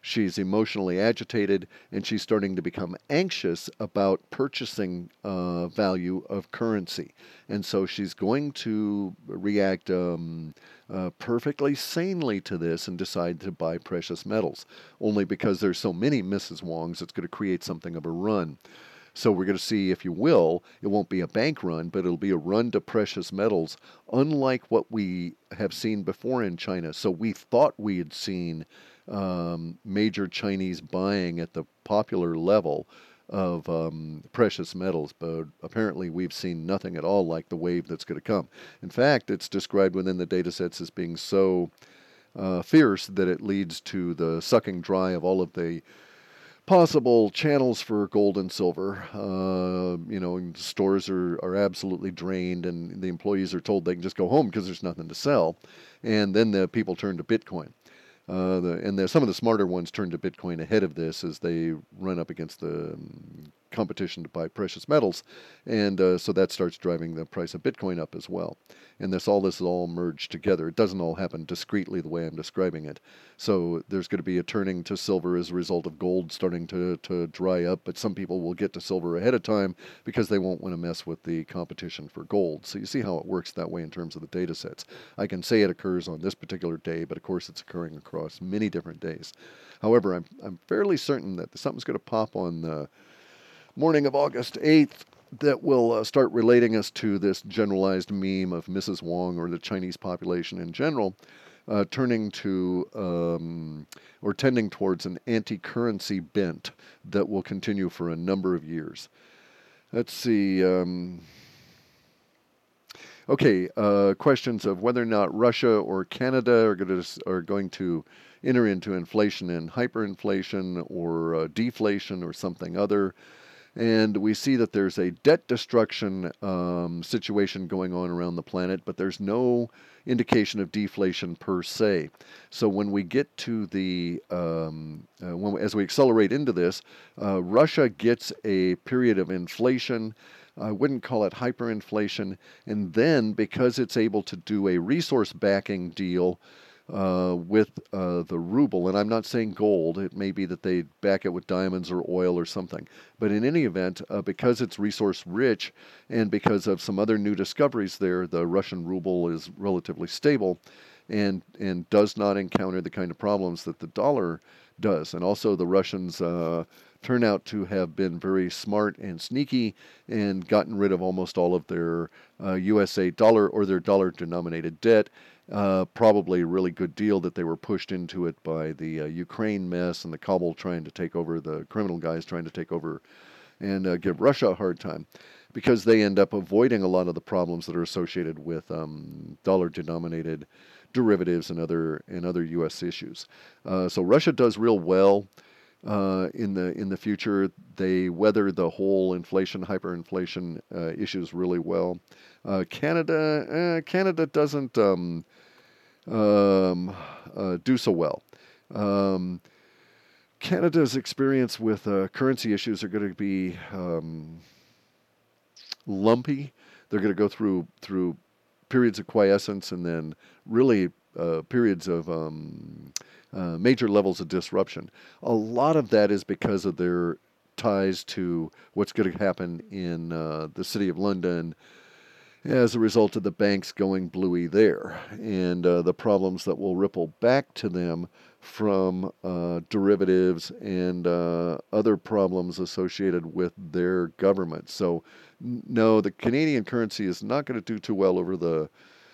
she's emotionally agitated, and she's starting to become anxious about purchasing uh, value of currency. And so she's going to react um, uh, perfectly sanely to this and decide to buy precious metals. Only because there's so many Missus Wongs, it's going to create something of a run. So we're going to see, if you will, it won't be a bank run, but it'll be a run to precious metals, unlike what we have seen before in China. So we thought we had seen um, major Chinese buying at the popular level of um, precious metals, but apparently we've seen nothing at all like the wave that's going to come. In fact, it's described within the data sets as being so uh, fierce that it leads to the sucking dry of all of the possible channels for gold and silver. Uh, you know, stores are, are absolutely drained, and the employees are told they can just go home because there's nothing to sell. And then the people turn to Bitcoin. Uh, the, and the, some of the smarter ones turn to Bitcoin ahead of this as they run up against the um, competition to buy precious metals, and uh, so that starts driving the price of Bitcoin up as well. And this all this is all merged together. It doesn't all happen discreetly the way I'm describing it. So there's going to be a turning to silver as a result of gold starting to, to dry up, but some people will get to silver ahead of time because they won't want to mess with the competition for gold. So you see how it works that way in terms of the data sets. I can say it occurs on this particular day, but of course it's occurring across many different days. However, I'm, I'm fairly certain that something's going to pop on the morning of August eighth that will uh, start relating us to this generalized meme of Missus Wong, or the Chinese population in general, uh, turning to um, or tending towards an anti-currency bent that will continue for a number of years. Let's see. Um, okay, uh, questions of whether or not Russia or Canada are going to are going to enter into inflation and hyperinflation, or uh, deflation, or something other. And we see that there's a debt destruction um, situation going on around the planet, but there's no indication of deflation per se. So when we get to the, um, uh, when we, as we accelerate into this, uh, Russia gets a period of inflation. I wouldn't call it hyperinflation. And then, because it's able to do a resource backing deal Uh, with uh, the ruble, and I'm not saying gold, it may be that they back it with diamonds or oil or something, but in any event, uh, because it's resource rich and because of some other new discoveries there, the Russian ruble is relatively stable and and does not encounter the kind of problems that the dollar does. And also the Russians uh, turn out to have been very smart and sneaky and gotten rid of almost all of their uh, U S A dollar or their dollar denominated debt. Uh, probably a really good deal that they were pushed into it by the uh, Ukraine mess and the cabal trying to take over, the criminal guys trying to take over and uh, give Russia a hard time, because they end up avoiding a lot of the problems that are associated with um, dollar-denominated derivatives and other and other U S issues. Uh, so Russia does real well uh, in the in the future. They weather the whole inflation, hyperinflation uh, issues really well. Uh, Canada, eh, Canada doesn't um, um, uh, do so well. Um, Canada's experience with uh, currency issues are going to be um, lumpy. They're going to go through through periods of quiescence and then really uh, periods of um, uh, major levels of disruption. A lot of that is because of their ties to what's going to happen in uh, the City of London as a result of the banks going bluey there, and uh, the problems that will ripple back to them from uh, derivatives and uh, other problems associated with their government. So, n- no, the Canadian currency is not going to do too well over the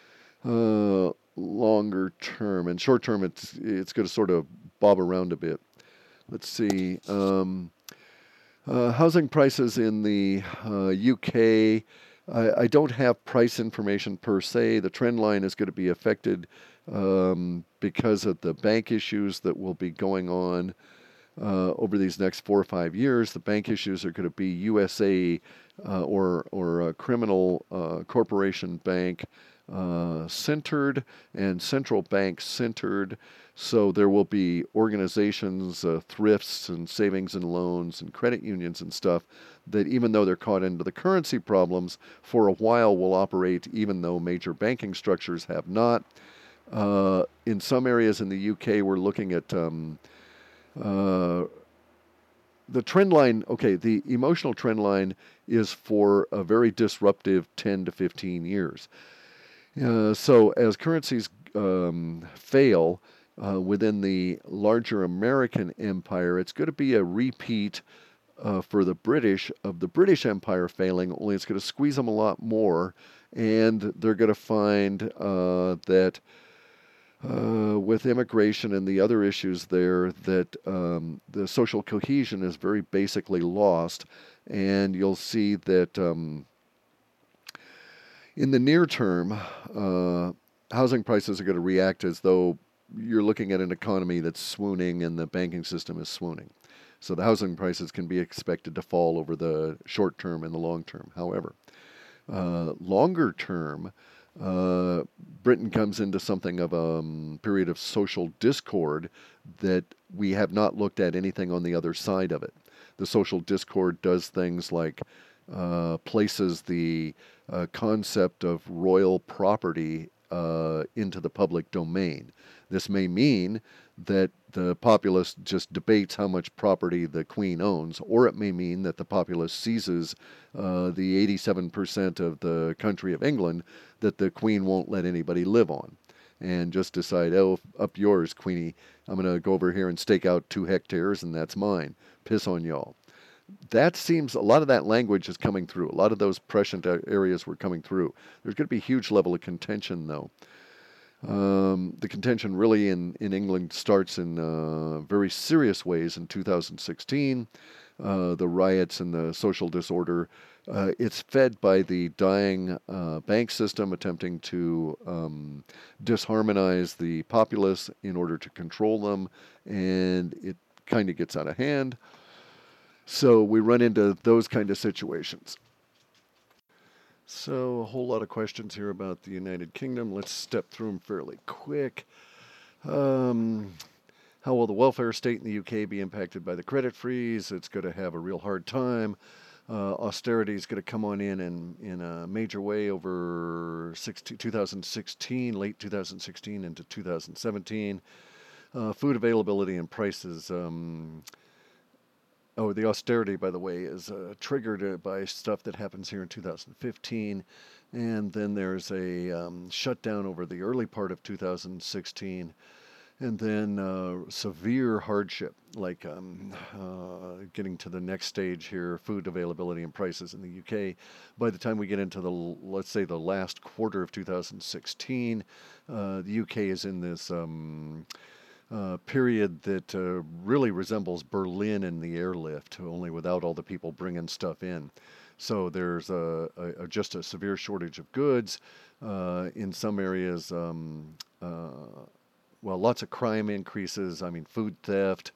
uh, longer term. And short term, it's it's going to sort of bob around a bit. Let's see. Um, uh, housing prices in the uh, U K. I, I don't have price information per se. The trend line is going to be affected um, because of the bank issues that will be going on uh, over these next four or five years. The bank issues are going to be U S A uh, or or a criminal uh, corporation bank uh, centered and central bank centered. So there will be organizations, uh, thrifts and savings and loans and credit unions and stuff that, even though they're caught into the currency problems, for a while will operate even though major banking structures have not. Uh, in some areas in the U K, we're looking at um, Uh, the trend line, okay, the emotional trend line is for a very disruptive ten to fifteen years. Uh, so as currencies um, fail uh, within the larger American empire, it's going to be a repeat uh, for the British of the British Empire failing, only it's going to squeeze them a lot more, and they're going to find uh, that uh, with immigration and the other issues there, that um, the social cohesion is very basically lost, and you'll see that um, in the near term, uh, housing prices are going to react as though you're looking at an economy that's swooning and the banking system is swooning. So the housing prices can be expected to fall over the short term and the long term. However, uh, longer term, uh, Britain comes into something of a um, period of social discord that we have not looked at anything on the other side of it. The social discord does things like uh, places the uh, concept of royal property uh, into the public domain. This may mean that the populace just debates how much property the Queen owns, or it may mean that the populace seizes uh, the eighty-seven percent of the country of England that the Queen won't let anybody live on, and just decide, oh, up yours, Queenie. I'm going to go over here and stake out two hectares, and that's mine. Piss on y'all. That seems, a lot of that language is coming through. A lot of those prescient areas were coming through. There's going to be a huge level of contention, though. Um, the contention really in, in England starts in uh, very serious ways in two thousand sixteen. Uh, the riots and the social disorder. Uh, it's fed by the dying uh, bank system attempting to um, disharmonize the populace in order to control them, and it kind of gets out of hand. So we run into those kind of situations. So, a whole lot of questions here about the United Kingdom. Let's step through them fairly quick. Um, how will the welfare state in the U K be impacted by the credit freeze? It's going to have a real hard time. Uh, austerity is going to come on in, in in a major way over sixteen, two thousand sixteen, late two thousand sixteen into two thousand seventeen. Uh, food availability and prices. Um, Oh, the austerity, by the way, is uh, triggered uh, by stuff that happens here in two thousand fifteen. And then there's a um, shutdown over the early part of two thousand sixteen. And then uh, severe hardship, like um, uh, getting to the next stage here, food availability and prices in the U K. By the time we get into the, let's say, the last quarter of two thousand sixteen, uh, the U K is in this um, uh, period that uh, really resembles Berlin in the airlift, only without all the people bringing stuff in. So there's a, a, a just a severe shortage of goods. Uh, in some areas, um, uh, well, lots of crime increases. I mean, food theft,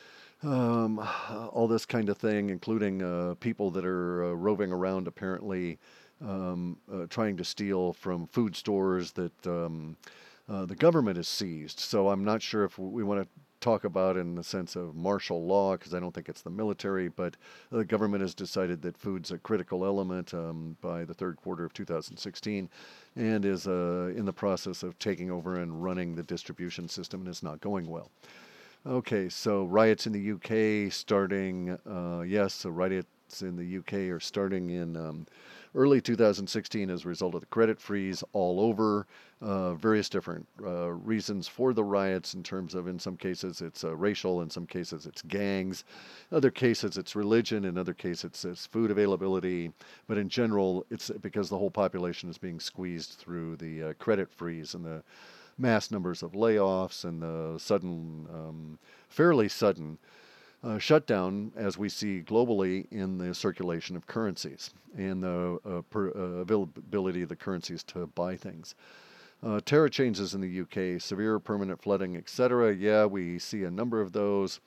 um, all this kind of thing, including uh, people that are uh, roving around apparently um, uh, trying to steal from food stores that um, uh, the government has seized. So I'm not sure if we want to talk about it in the sense of martial law, because I don't think it's the military, but the government has decided that food's a critical element um, by the third quarter of two thousand sixteen and is uh, in the process of taking over and running the distribution system, and it's not going well. Okay, so riots in the U K starting, uh, yes, so riots in the U K are starting in um, early two thousand sixteen as a result of the credit freeze all over. Uh, various different uh, reasons for the riots in terms of, in some cases, it's uh, racial, in some cases, it's gangs, other cases, it's religion, in other cases, it's, it's food availability. But in general, it's because the whole population is being squeezed through the uh, credit freeze and the mass numbers of layoffs and the sudden, um, fairly sudden uh, shutdown, as we see globally, in the circulation of currencies and the uh, per, uh, availability of the currencies to buy things. Uh, terror changes in the U K, severe permanent flooding, et cetera. Yeah, we see a number of those.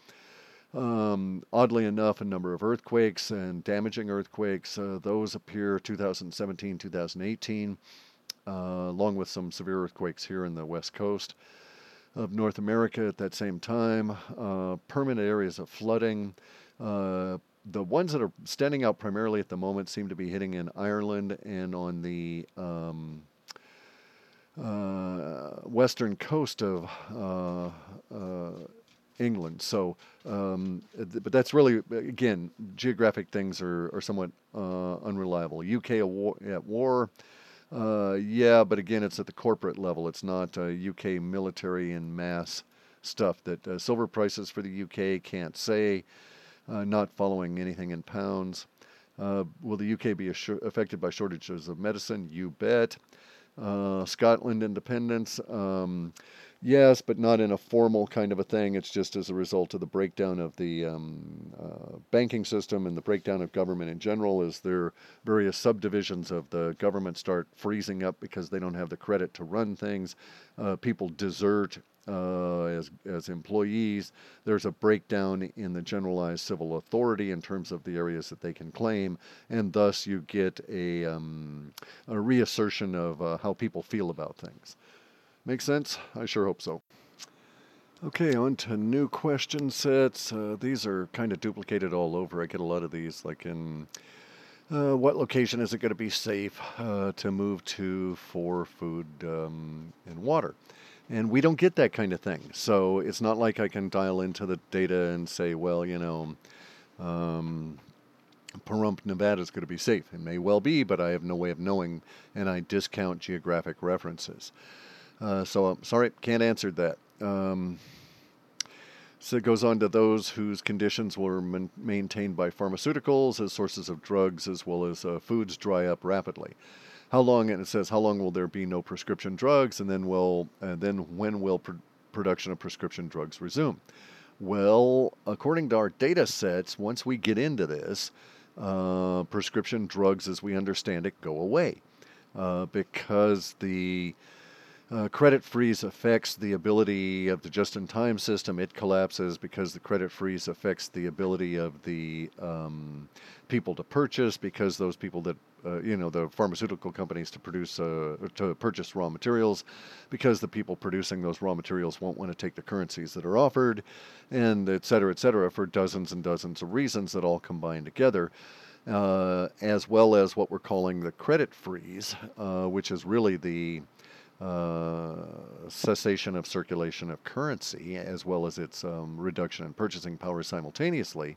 Um, oddly enough, a number of earthquakes and damaging earthquakes. Uh, those appear two thousand seventeen, two thousand eighteen. Uh, along with some severe earthquakes here in the west coast of North America at that same time. Uh, permanent areas of flooding. Uh, the ones that are standing out primarily at the moment seem to be hitting in Ireland and on the um, uh, western coast of uh, uh, England. So, um, th- but that's really, again, geographic things are, are somewhat uh, unreliable. U K a war, at war, uh, yeah, but again, it's at the corporate level. It's not uh, U K military and mass stuff. That uh, silver prices for the U K can't say. Uh, not following anything in pounds. Uh, will the U K be assur- affected by shortages of medicine? You bet. Uh, Scotland independence, um, yes, but not in a formal kind of a thing. It's just as a result of the breakdown of the um, uh, banking system and the breakdown of government in general, as their various subdivisions of the government start freezing up because they don't have the credit to run things. Uh, people desert uh, as as employees. There's a breakdown in the generalized civil authority in terms of the areas that they can claim, and thus you get a, um, a reassertion of uh, how people feel about things. Make sense? I sure hope so. Okay, on to new question sets. Uh, these are kind of duplicated all over. I get a lot of these, like in uh, what location is it going to be safe uh, to move to for food um, and water? And we don't get that kind of thing. So it's not like I can dial into the data and say, well, you know, um, Pahrump, Nevada is going to be safe. It may well be, but I have no way of knowing, and I discount geographic references. Uh, so I'm sorry, can't answer that. Um, so it goes on to those whose conditions were man- maintained by pharmaceuticals as sources of drugs as well as uh, foods dry up rapidly. How long? And it says, how long will there be no prescription drugs, and then will, and then when will pr- production of prescription drugs resume? Well, according to our data sets, once we get into this, uh, prescription drugs, as we understand it, go away uh, because the uh, credit freeze affects the ability of the just-in-time system. It collapses because the credit freeze affects the ability of the um, people to purchase, because those people that uh, you know, the pharmaceutical companies to produce uh, to purchase raw materials, because the people producing those raw materials won't want to take the currencies that are offered, and et cetera, et cetera, for dozens and dozens of reasons that all combine together. Uh, as well as what we're calling the credit freeze, uh, which is really the uh, cessation of circulation of currency, as well as its um, reduction in purchasing power simultaneously,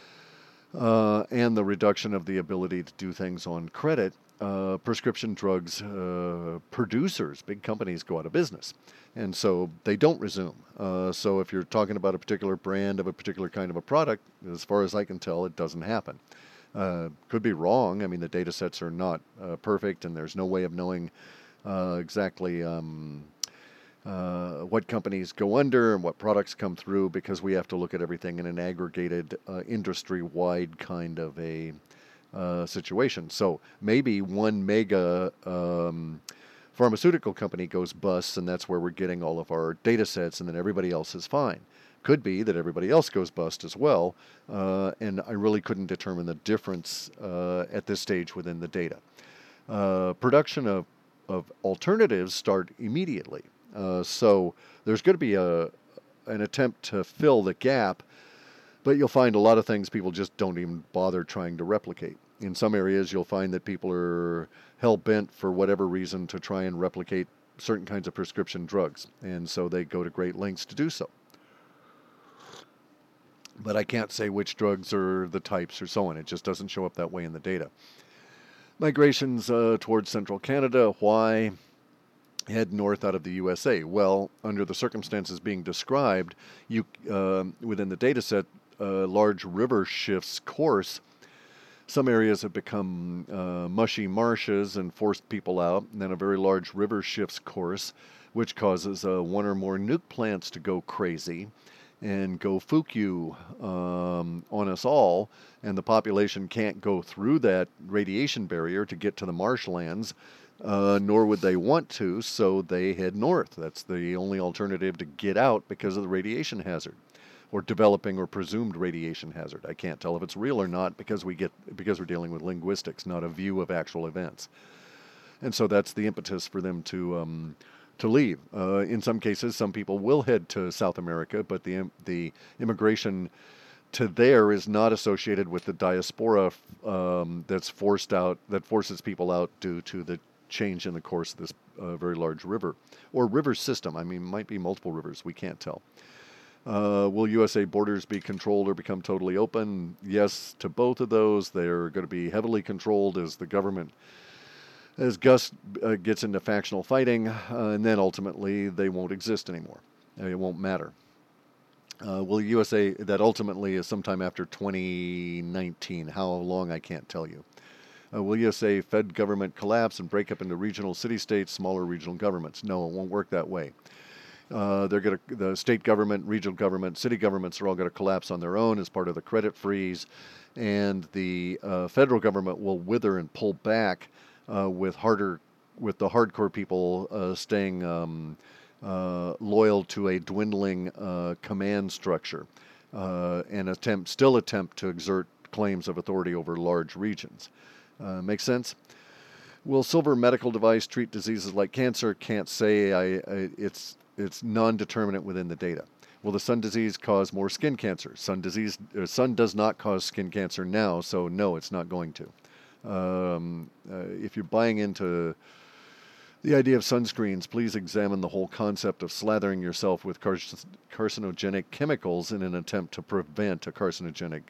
uh, and the reduction of the ability to do things on credit. Uh, prescription drugs uh, producers, big companies, go out of business. And so they don't resume. Uh, so if you're talking about a particular brand of a particular kind of a product, as far as I can tell, it doesn't happen. Uh, could be wrong. I mean, the data sets are not uh, perfect, and there's no way of knowing uh, exactly um, uh, what companies go under and what products come through, because we have to look at everything in an aggregated, uh, industry-wide kind of a uh, situation. So maybe one mega um, pharmaceutical company goes bust, and that's where we're getting all of our data sets, and then everybody else is fine. Could be that everybody else goes bust as well, uh, and I really couldn't determine the difference uh, at this stage within the data. Uh, production of, of alternatives start immediately. Uh, so there's going to be a, an attempt to fill the gap, but you'll find a lot of things people just don't even bother trying to replicate. In some areas, you'll find that people are hell-bent for whatever reason to try and replicate certain kinds of prescription drugs, and so they go to great lengths to do so. But I can't say which drugs or the types or so on. It just doesn't show up that way in the data. Migrations uh, towards central Canada. Why head north out of the U S A? Well, under the circumstances being described, you uh, within the data set, a large river shifts course. Some areas have become uh, mushy marshes and forced people out, and then a very large river shifts course, which causes uh, one or more nuke plants to go crazy and go fukyu um, on us all, and the population can't go through that radiation barrier to get to the marshlands, uh, nor would they want to, so they head north. That's the only alternative to get out because of the radiation hazard, or developing or presumed radiation hazard. I can't tell if it's real or not because we get because we're dealing with linguistics, not a view of actual events. And so that's the impetus for them to um, to leave. Uh, in some cases, some people will head to South America, but the the immigration to there is not associated with the diaspora um, that's forced out, that forces people out due to the change in the course of this uh, very large river or river system. I mean, it might be multiple rivers. We can't tell. Uh, will U S A borders be controlled or become totally open? Yes, to both of those. They're going to be heavily controlled as the government, as Gus uh, gets into factional fighting, uh, and then ultimately they won't exist anymore. It won't matter. Uh, will U S A, that ultimately is sometime after twenty nineteen. How long, I can't tell you. Uh, will U S A Fed government collapse and break up into regional city-states, smaller regional governments? No, it won't work that way. Uh, they're going to, the state government, regional government, city governments are all going to collapse on their own as part of the credit freeze, and the uh, federal government will wither and pull back uh, with harder, with the hardcore people uh, staying um, uh, loyal to a dwindling uh, command structure, uh, and attempt, still attempt to exert claims of authority over large regions. Uh, make sense? Will silver medical device treat diseases like cancer? Can't say. I, I it's it's non-determinate within the data. Will the sun disease cause more skin cancer? Sun disease, uh, sun does not cause skin cancer now, so no, it's not going to. Um, uh, if you're buying into the idea of sunscreens, please examine the whole concept of slathering yourself with car- carcinogenic chemicals in an attempt to prevent a carcinogenic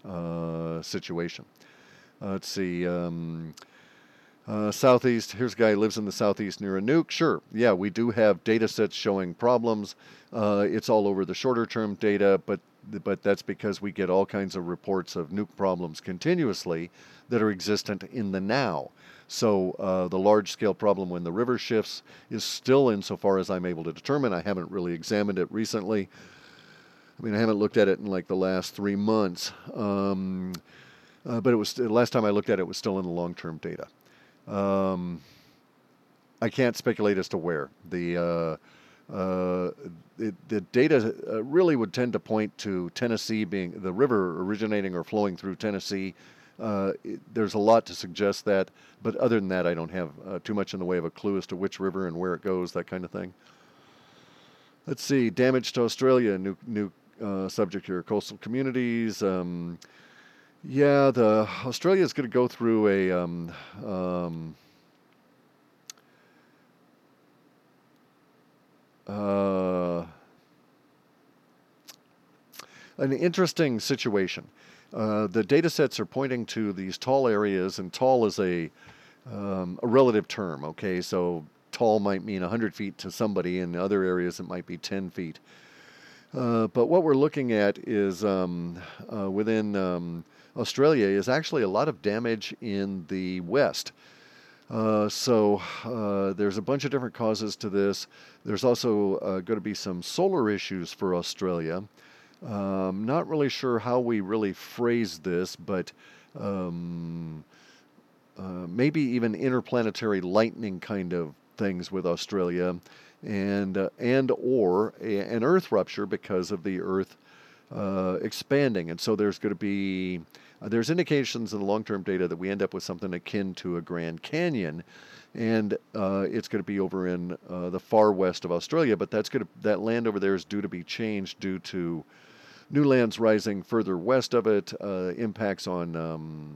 uh, situation. Uh, let's see. Um, Uh, southeast, here's a guy who lives in the southeast near a nuke. Sure, yeah, we do have data sets showing problems. Uh, it's all over the shorter term data, but but that's because we get all kinds of reports of nuke problems continuously that are existent in the now. So uh, the large scale problem when the river shifts is still, insofar as I'm able to determine, I haven't really examined it recently. I mean, I haven't looked at it in like the last three months. Um, uh, but it was, the last time I looked at it was still in the long term data. Um, I can't speculate as to where. The uh, uh, the, the data uh, really would tend to point to Tennessee being the river originating or flowing through Tennessee. Uh, it, there's a lot to suggest that, but other than that, I don't have uh, too much in the way of a clue as to which river and where it goes, that kind of thing. Let's see, damage to Australia, new new uh, subject here, coastal communities. Um, Yeah, the Australia is going to go through a um, um, uh, an interesting situation. Uh, the data sets are pointing to these tall areas, and tall is a um, a relative term. Okay, so tall might mean one hundred feet to somebody, in other areas it might be ten feet. Uh, but what we're looking at is um, uh, within um, Australia is actually a lot of damage in the west. Uh, so uh, there's a bunch of different causes to this. There's also uh, going to be some solar issues for Australia. Um, not really sure how we really phrase this, but um, uh, maybe even interplanetary lightning kind of things with Australia, and uh, and or a, an Earth rupture because of the Earth uh, expanding. And so there's going to be uh, there's indications in the long-term data that we end up with something akin to a Grand Canyon, and uh, it's going to be over in uh, the far west of Australia. But that's going to that land over there is due to be changed due to new lands rising further west of it, uh, impacts on um,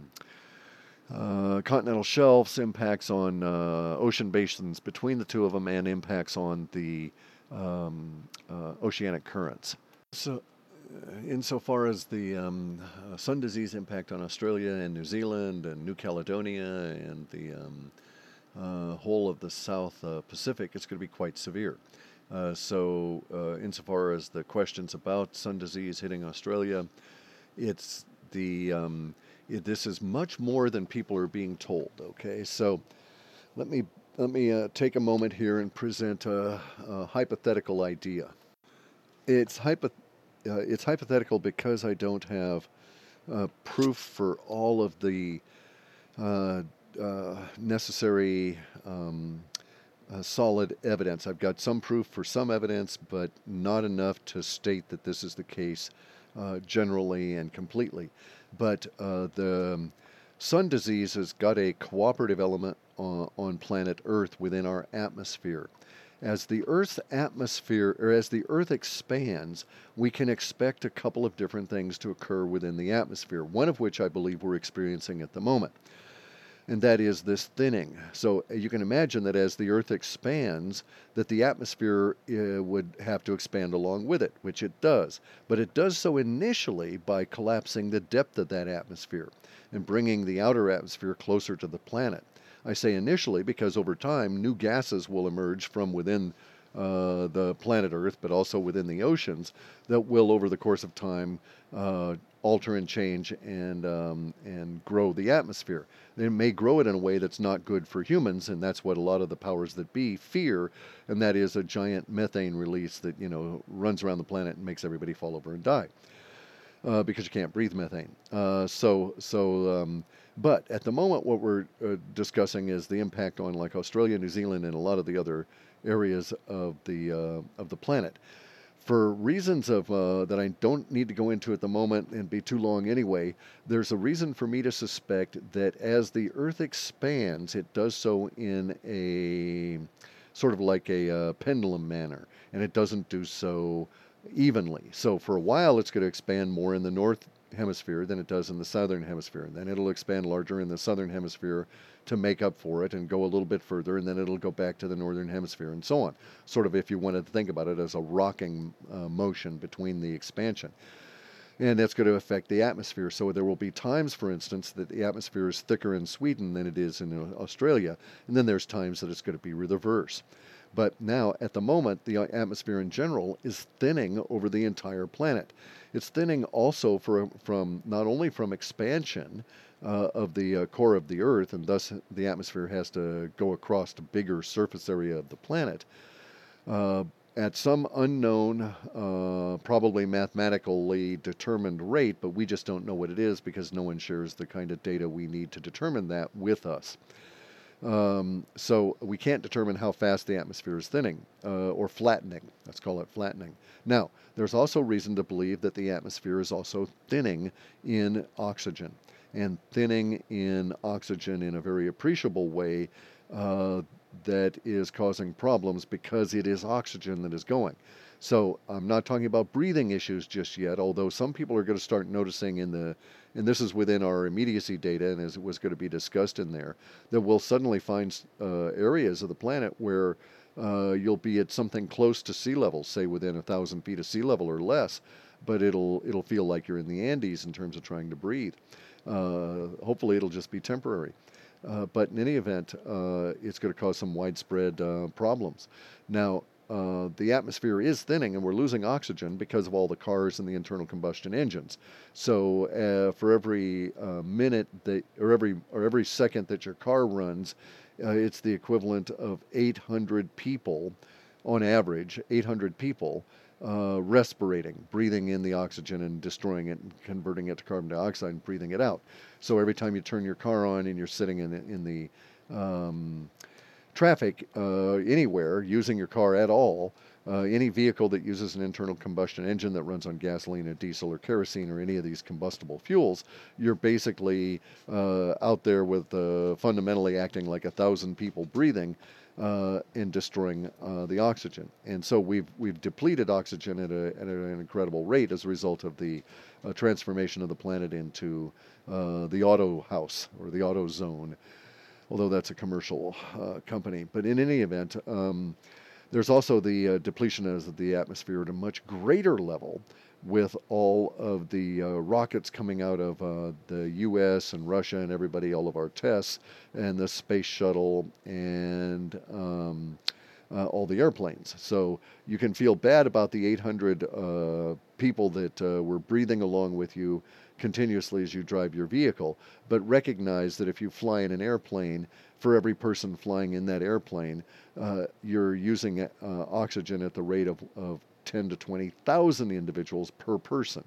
uh, continental shelves, impacts on uh, ocean basins between the two of them, and impacts on the um, uh, oceanic currents. So, uh, insofar as the um, uh, sun disease impact on Australia and New Zealand and New Caledonia and the um, uh, whole of the South uh, Pacific, it's going to be quite severe. Uh, so, uh, insofar as the questions about sun disease hitting Australia, it's the um, it, this is much more than people are being told. Okay, so let me let me uh, take a moment here and present a, a hypothetical idea. It's hypo, uh, it's hypothetical because I don't have uh, proof for all of the uh, uh, necessary um, uh, solid evidence. I've got some proof for some evidence, but not enough to state that this is the case uh, generally and completely. But uh, the sun disease has got a cooperative element on, on planet Earth within our atmosphere. As the Earth's atmosphere, or as the Earth expands, we can expect a couple of different things to occur within the atmosphere, one of which I believe we're experiencing at the moment. and that is this thinning. So uh, you can imagine that as the Earth expands, that the atmosphere uh, would have to expand along with it, which it does. But it does so initially by collapsing the depth of that atmosphere and bringing the outer atmosphere closer to the planet. I say initially because over time, new gases will emerge from within uh, the planet Earth, but also within the oceans, that will, over the course of time, uh, alter and change and um, and grow the atmosphere. They may grow it in a way that's not good for humans, and that's what a lot of the powers that be fear, and that is a giant methane release that you know runs around the planet and makes everybody fall over and die. Uh, because you can't breathe methane. Uh, so, so, um, but at the moment, what we're uh, discussing is the impact on like Australia, New Zealand, and a lot of the other areas of the uh, of the planet. For reasons of uh, that I don't need to go into at the moment and be too long anyway, there's a reason for me to suspect that as the Earth expands, it does so in a sort of like a uh, pendulum manner, and it doesn't do so evenly. So for a while, it's going to expand more in the north hemisphere than it does in the southern hemisphere, and then it'll expand larger in the southern hemisphere to make up for it and go a little bit further, and then it'll go back to the northern hemisphere and so on. Sort of if you wanted to think about it as a rocking uh, motion between the expansion. And that's going to affect the atmosphere. So there will be times, for instance, that the atmosphere is thicker in Sweden than it is in Australia, and then there's times that it's going to be the reverse. But now, at the moment, the atmosphere in general is thinning over the entire planet. It's thinning also for, from not only from expansion uh, of the uh, core of the Earth, and thus the atmosphere has to go across a bigger surface area of the planet, uh, at some unknown, uh, probably mathematically determined rate, but we just don't know what it is because no one shares the kind of data we need to determine that with us. Um, so we can't determine how fast the atmosphere is thinning uh, or flattening. Let's call it flattening. Now, there's also reason to believe that the atmosphere is also thinning in oxygen, and thinning in oxygen in a very appreciable way uh, that is causing problems because it is oxygen that is going. So I'm not talking about breathing issues just yet, although some people are going to start noticing in the, and this is within our immediacy data, and as it was going to be discussed in there, that we'll suddenly find uh, areas of the planet where uh, you'll be at something close to sea level, say within a thousand feet of sea level or less, but it'll it'll feel like you're in the Andes in terms of trying to breathe. Uh, hopefully, it'll just be temporary. Uh, but in any event, uh, it's going to cause some widespread uh, problems. Now, uh, the atmosphere is thinning and we're losing oxygen because of all the cars and the internal combustion engines. So uh, for every uh, minute that, or every or every second that your car runs, uh, it's the equivalent of eight hundred people, on average, eight hundred people uh, respirating, breathing in the oxygen and destroying it and converting it to carbon dioxide and breathing it out. So every time you turn your car on and you're sitting in the, in the um, traffic uh, anywhere, using your car at all, uh, any vehicle that uses an internal combustion engine that runs on gasoline or diesel or kerosene or any of these combustible fuels, you're basically uh, out there with uh, fundamentally acting like a thousand people breathing uh, and destroying uh, the oxygen. And so we've we've depleted oxygen at, a, at an incredible rate as a result of the uh, transformation of the planet into uh, the auto house or the auto zone, although that's a commercial uh, company. But in any event, um, there's also the uh, depletion of the atmosphere at a much greater level with all of the uh, rockets coming out of uh, the U S and Russia and everybody, all of our tests, and the space shuttle and um, uh, all the airplanes. So you can feel bad about the eight hundred uh, people that uh, were breathing along with you continuously as you drive your vehicle, but recognize that if you fly in an airplane, for every person flying in that airplane, uh, you're using uh, oxygen at the rate of, of ten to twenty thousand individuals per person.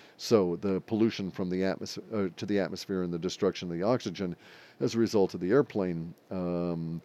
So the pollution from the atmosphere uh, to the atmosphere and the destruction of the oxygen as a result of the airplane um,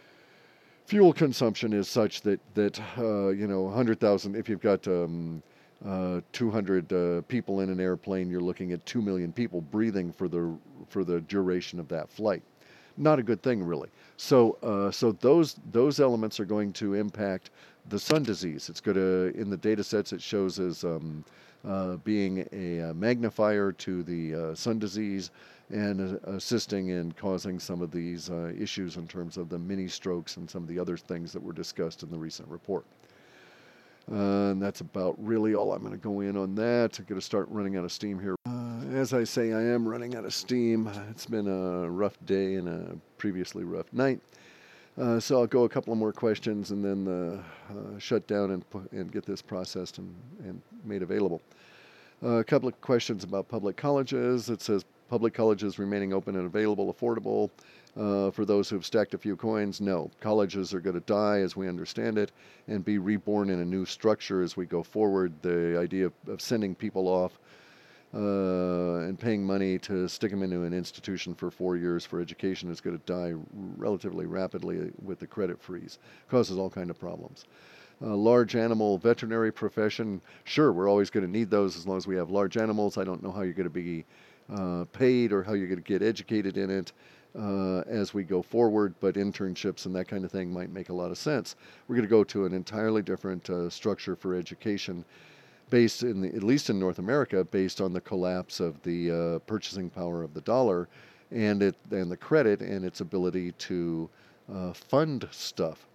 fuel consumption is such that that uh, you know one hundred thousand. If you've got um, uh, two hundred uh, people in an airplane, you're looking at two million people breathing for the for the duration of that flight. Not a good thing, really. So, uh, so those those elements are going to impact the sun disease. It's going to, in the data sets, it shows as um, uh, being a, a magnifier to the uh, sun disease, and uh, assisting in causing some of these uh, issues in terms of the mini strokes and some of the other things that were discussed in the recent report. Uh, and that's about really all I'm going to go in on that. I'm going to start running out of steam here. Uh, as I say, I am running out of steam. It's been a rough day and a previously rough night. Uh, so I'll go a couple of more questions and then uh, uh, shut down and, and get this processed and, and made available. Uh, a couple of questions about public colleges. It says public colleges remaining open and available, affordable. Uh, for those who've stacked a few coins, no. Colleges are going to die as we understand it and be reborn in a new structure as we go forward. The idea of, of sending people off uh, and paying money to stick them into an institution for four years for education is going to die relatively rapidly with the credit freeze. Causes all kinds of problems. Uh, large animal veterinary profession, sure, we're always going to need those as long as we have large animals. I don't know how you're going to be uh, paid or how you're going to get educated in it uh, as we go forward, but internships and that kind of thing might make a lot of sense. We're going to go to an entirely different uh, structure for education based in the, at least in North America, based on the collapse of the uh, purchasing power of the dollar and it and the credit and its ability to uh, fund stuff.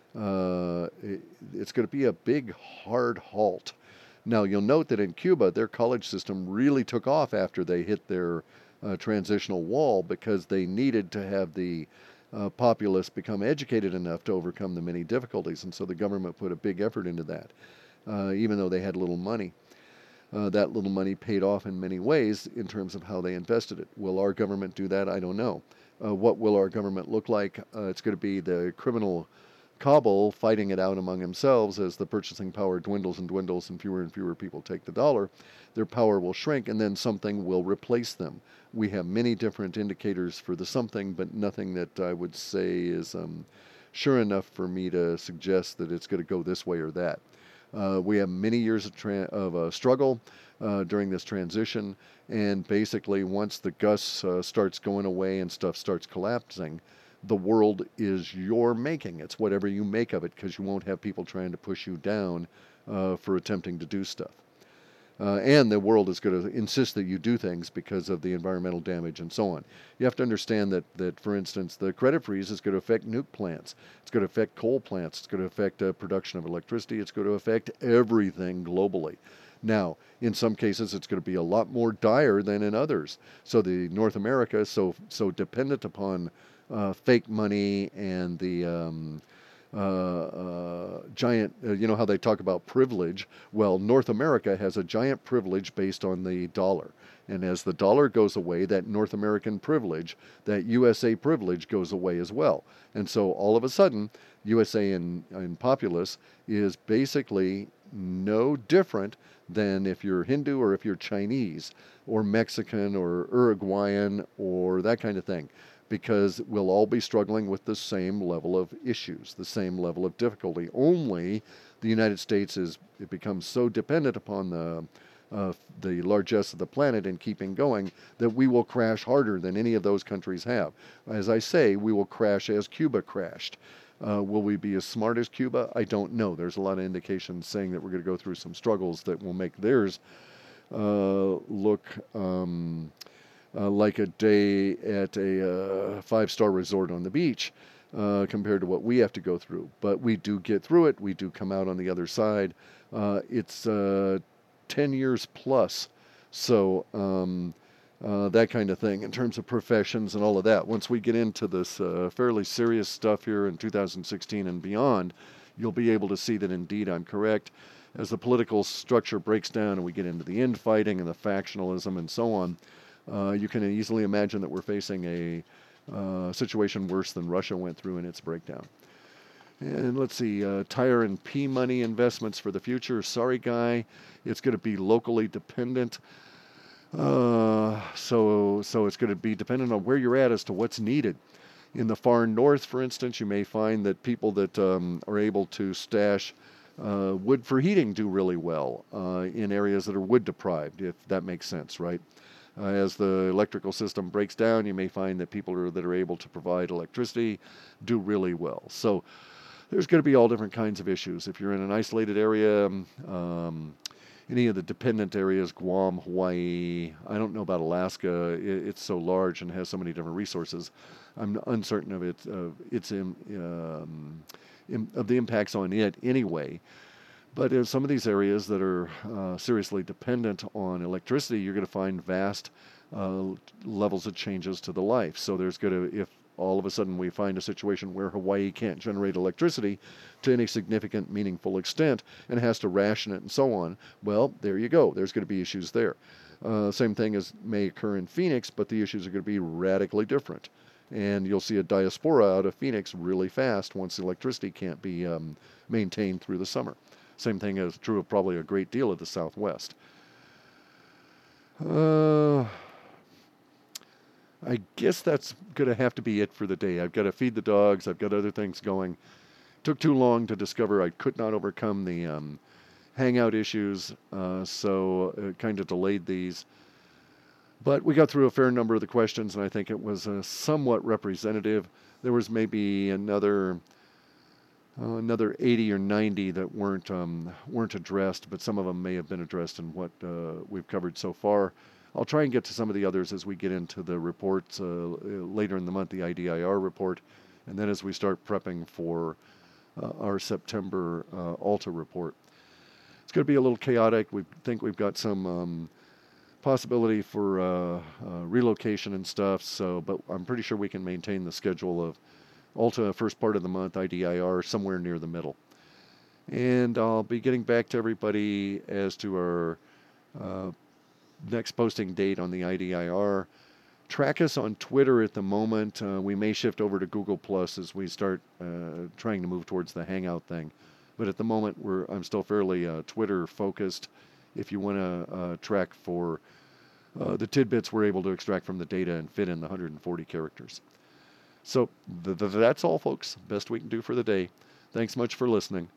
Uh, it, it's going to be a big, hard halt. Now, you'll note that in Cuba, their college system really took off after they hit their uh, transitional wall because they needed to have the uh, populace become educated enough to overcome the many difficulties. And so the government put a big effort into that, uh, even though they had little money. Uh, that little money paid off in many ways in terms of how they invested it. Will our government do that? I don't know. Uh, what will our government look like? Uh, it's going to be the criminal cabal fighting it out among themselves as the purchasing power dwindles and dwindles and fewer and fewer people take the dollar. Their power will shrink and then something will replace them. We have many different indicators for the something, but nothing that I would say is um, sure enough for me to suggest that it's going to go this way or that. Uh, we have many years of, tra- of uh, struggle uh, during this transition, and basically once the Gus uh, starts going away and stuff starts collapsing, the world is your making. It's whatever you make of it, because you won't have people trying to push you down uh, for attempting to do stuff. Uh, and the world is going to insist that you do things because of the environmental damage and so on. You have to understand that, that for instance, the credit freeze is going to affect nuke plants. It's going to affect coal plants. It's going to affect uh, production of electricity. It's going to affect everything globally. Now, in some cases, it's going to be a lot more dire than in others. So the North America is so, so dependent upon Uh, fake money and the um, uh, uh, giant, uh, you know how they talk about privilege? Well, North America has a giant privilege based on the dollar. And as the dollar goes away, that North American privilege, that U S A privilege goes away as well. And so all of a sudden, U S A in, in populace is basically no different than if you're Hindu or if you're Chinese or Mexican or Uruguayan or that kind of thing, because we'll all be struggling with the same level of issues, the same level of difficulty. Only the United States is, it becomes so dependent upon the uh, the largesse of the planet and keeping going that we will crash harder than any of those countries have. As I say, we will crash as Cuba crashed. Uh, will we be as smart as Cuba? I don't know. There's a lot of indications saying that we're going to go through some struggles that will make theirs uh, look um, uh, like a day at a uh, five-star resort on the beach uh, compared to what we have to go through. But we do get through it. We do come out on the other side. Uh, it's uh, ten years plus. So um, uh, that kind of thing in terms of professions and all of that. Once we get into this uh, fairly serious stuff here in two thousand sixteen and beyond, you'll be able to see that indeed I'm correct. As the political structure breaks down and we get into the infighting and the factionalism and so on, uh, you can easily imagine that we're facing a uh, situation worse than Russia went through in its breakdown. And let's see, uh, tire and P money investments for the future. Sorry, Guy, it's going to be locally dependent. Uh, so, so it's going to be dependent on where you're at as to what's needed. In the far north, for instance, you may find that people that um, are able to stash uh, wood for heating do really well uh, in areas that are wood deprived, if that makes sense, right? Uh, as the electrical system breaks down, you may find that people are, that are able to provide electricity do really well. So there's going to be all different kinds of issues. If you're in an isolated area, um, any of the dependent areas, Guam, Hawaii. I don't know about Alaska. It, it's so large and has so many different resources. I'm uncertain of it, of its um, um, im- of the impacts on it anyway. But in some of these areas that are uh, seriously dependent on electricity, you're going to find vast uh, levels of changes to the life. So there's going to, if all of a sudden we find a situation where Hawaii can't generate electricity to any significant, meaningful extent and has to ration it and so on, well, there you go. There's going to be issues there. Uh, same thing as may occur in Phoenix, but the issues are going to be radically different. And you'll see a diaspora out of Phoenix really fast once the electricity can't be um, maintained through the summer. Same thing is true of probably a great deal of the Southwest. Uh, I guess that's going to have to be it for the day. I've got to feed the dogs. I've got other things going. Took too long to discover I could not overcome the um, Hangout issues, uh, so it kind of delayed these. But we got through a fair number of the questions, and I think it was uh, somewhat representative. There was maybe another uh, another eighty or ninety that weren't um, weren't addressed, but some of them may have been addressed in what uh, we've covered so far. I'll try and get to some of the others as we get into the reports uh, later in the month, the I D I R report, and then as we start prepping for uh, our September uh, Alta report. It's going to be a little chaotic. We think we've got some um, possibility for uh, uh, relocation and stuff, so but I'm pretty sure we can maintain the schedule of Alta first part of the month, I D I R somewhere near the middle. And I'll be getting back to everybody as to our uh, next posting date on the I D I R. Track us on Twitter at the moment. Uh, we may shift over to Google Plus as we start uh, trying to move towards the Hangout thing. But at the moment, we're I'm still fairly uh, Twitter focused. If you want to uh, track for uh, the tidbits we're able to extract from the data and fit in the one hundred forty characters. So th- th- that's all, folks. Best we can do for the day. Thanks much for listening.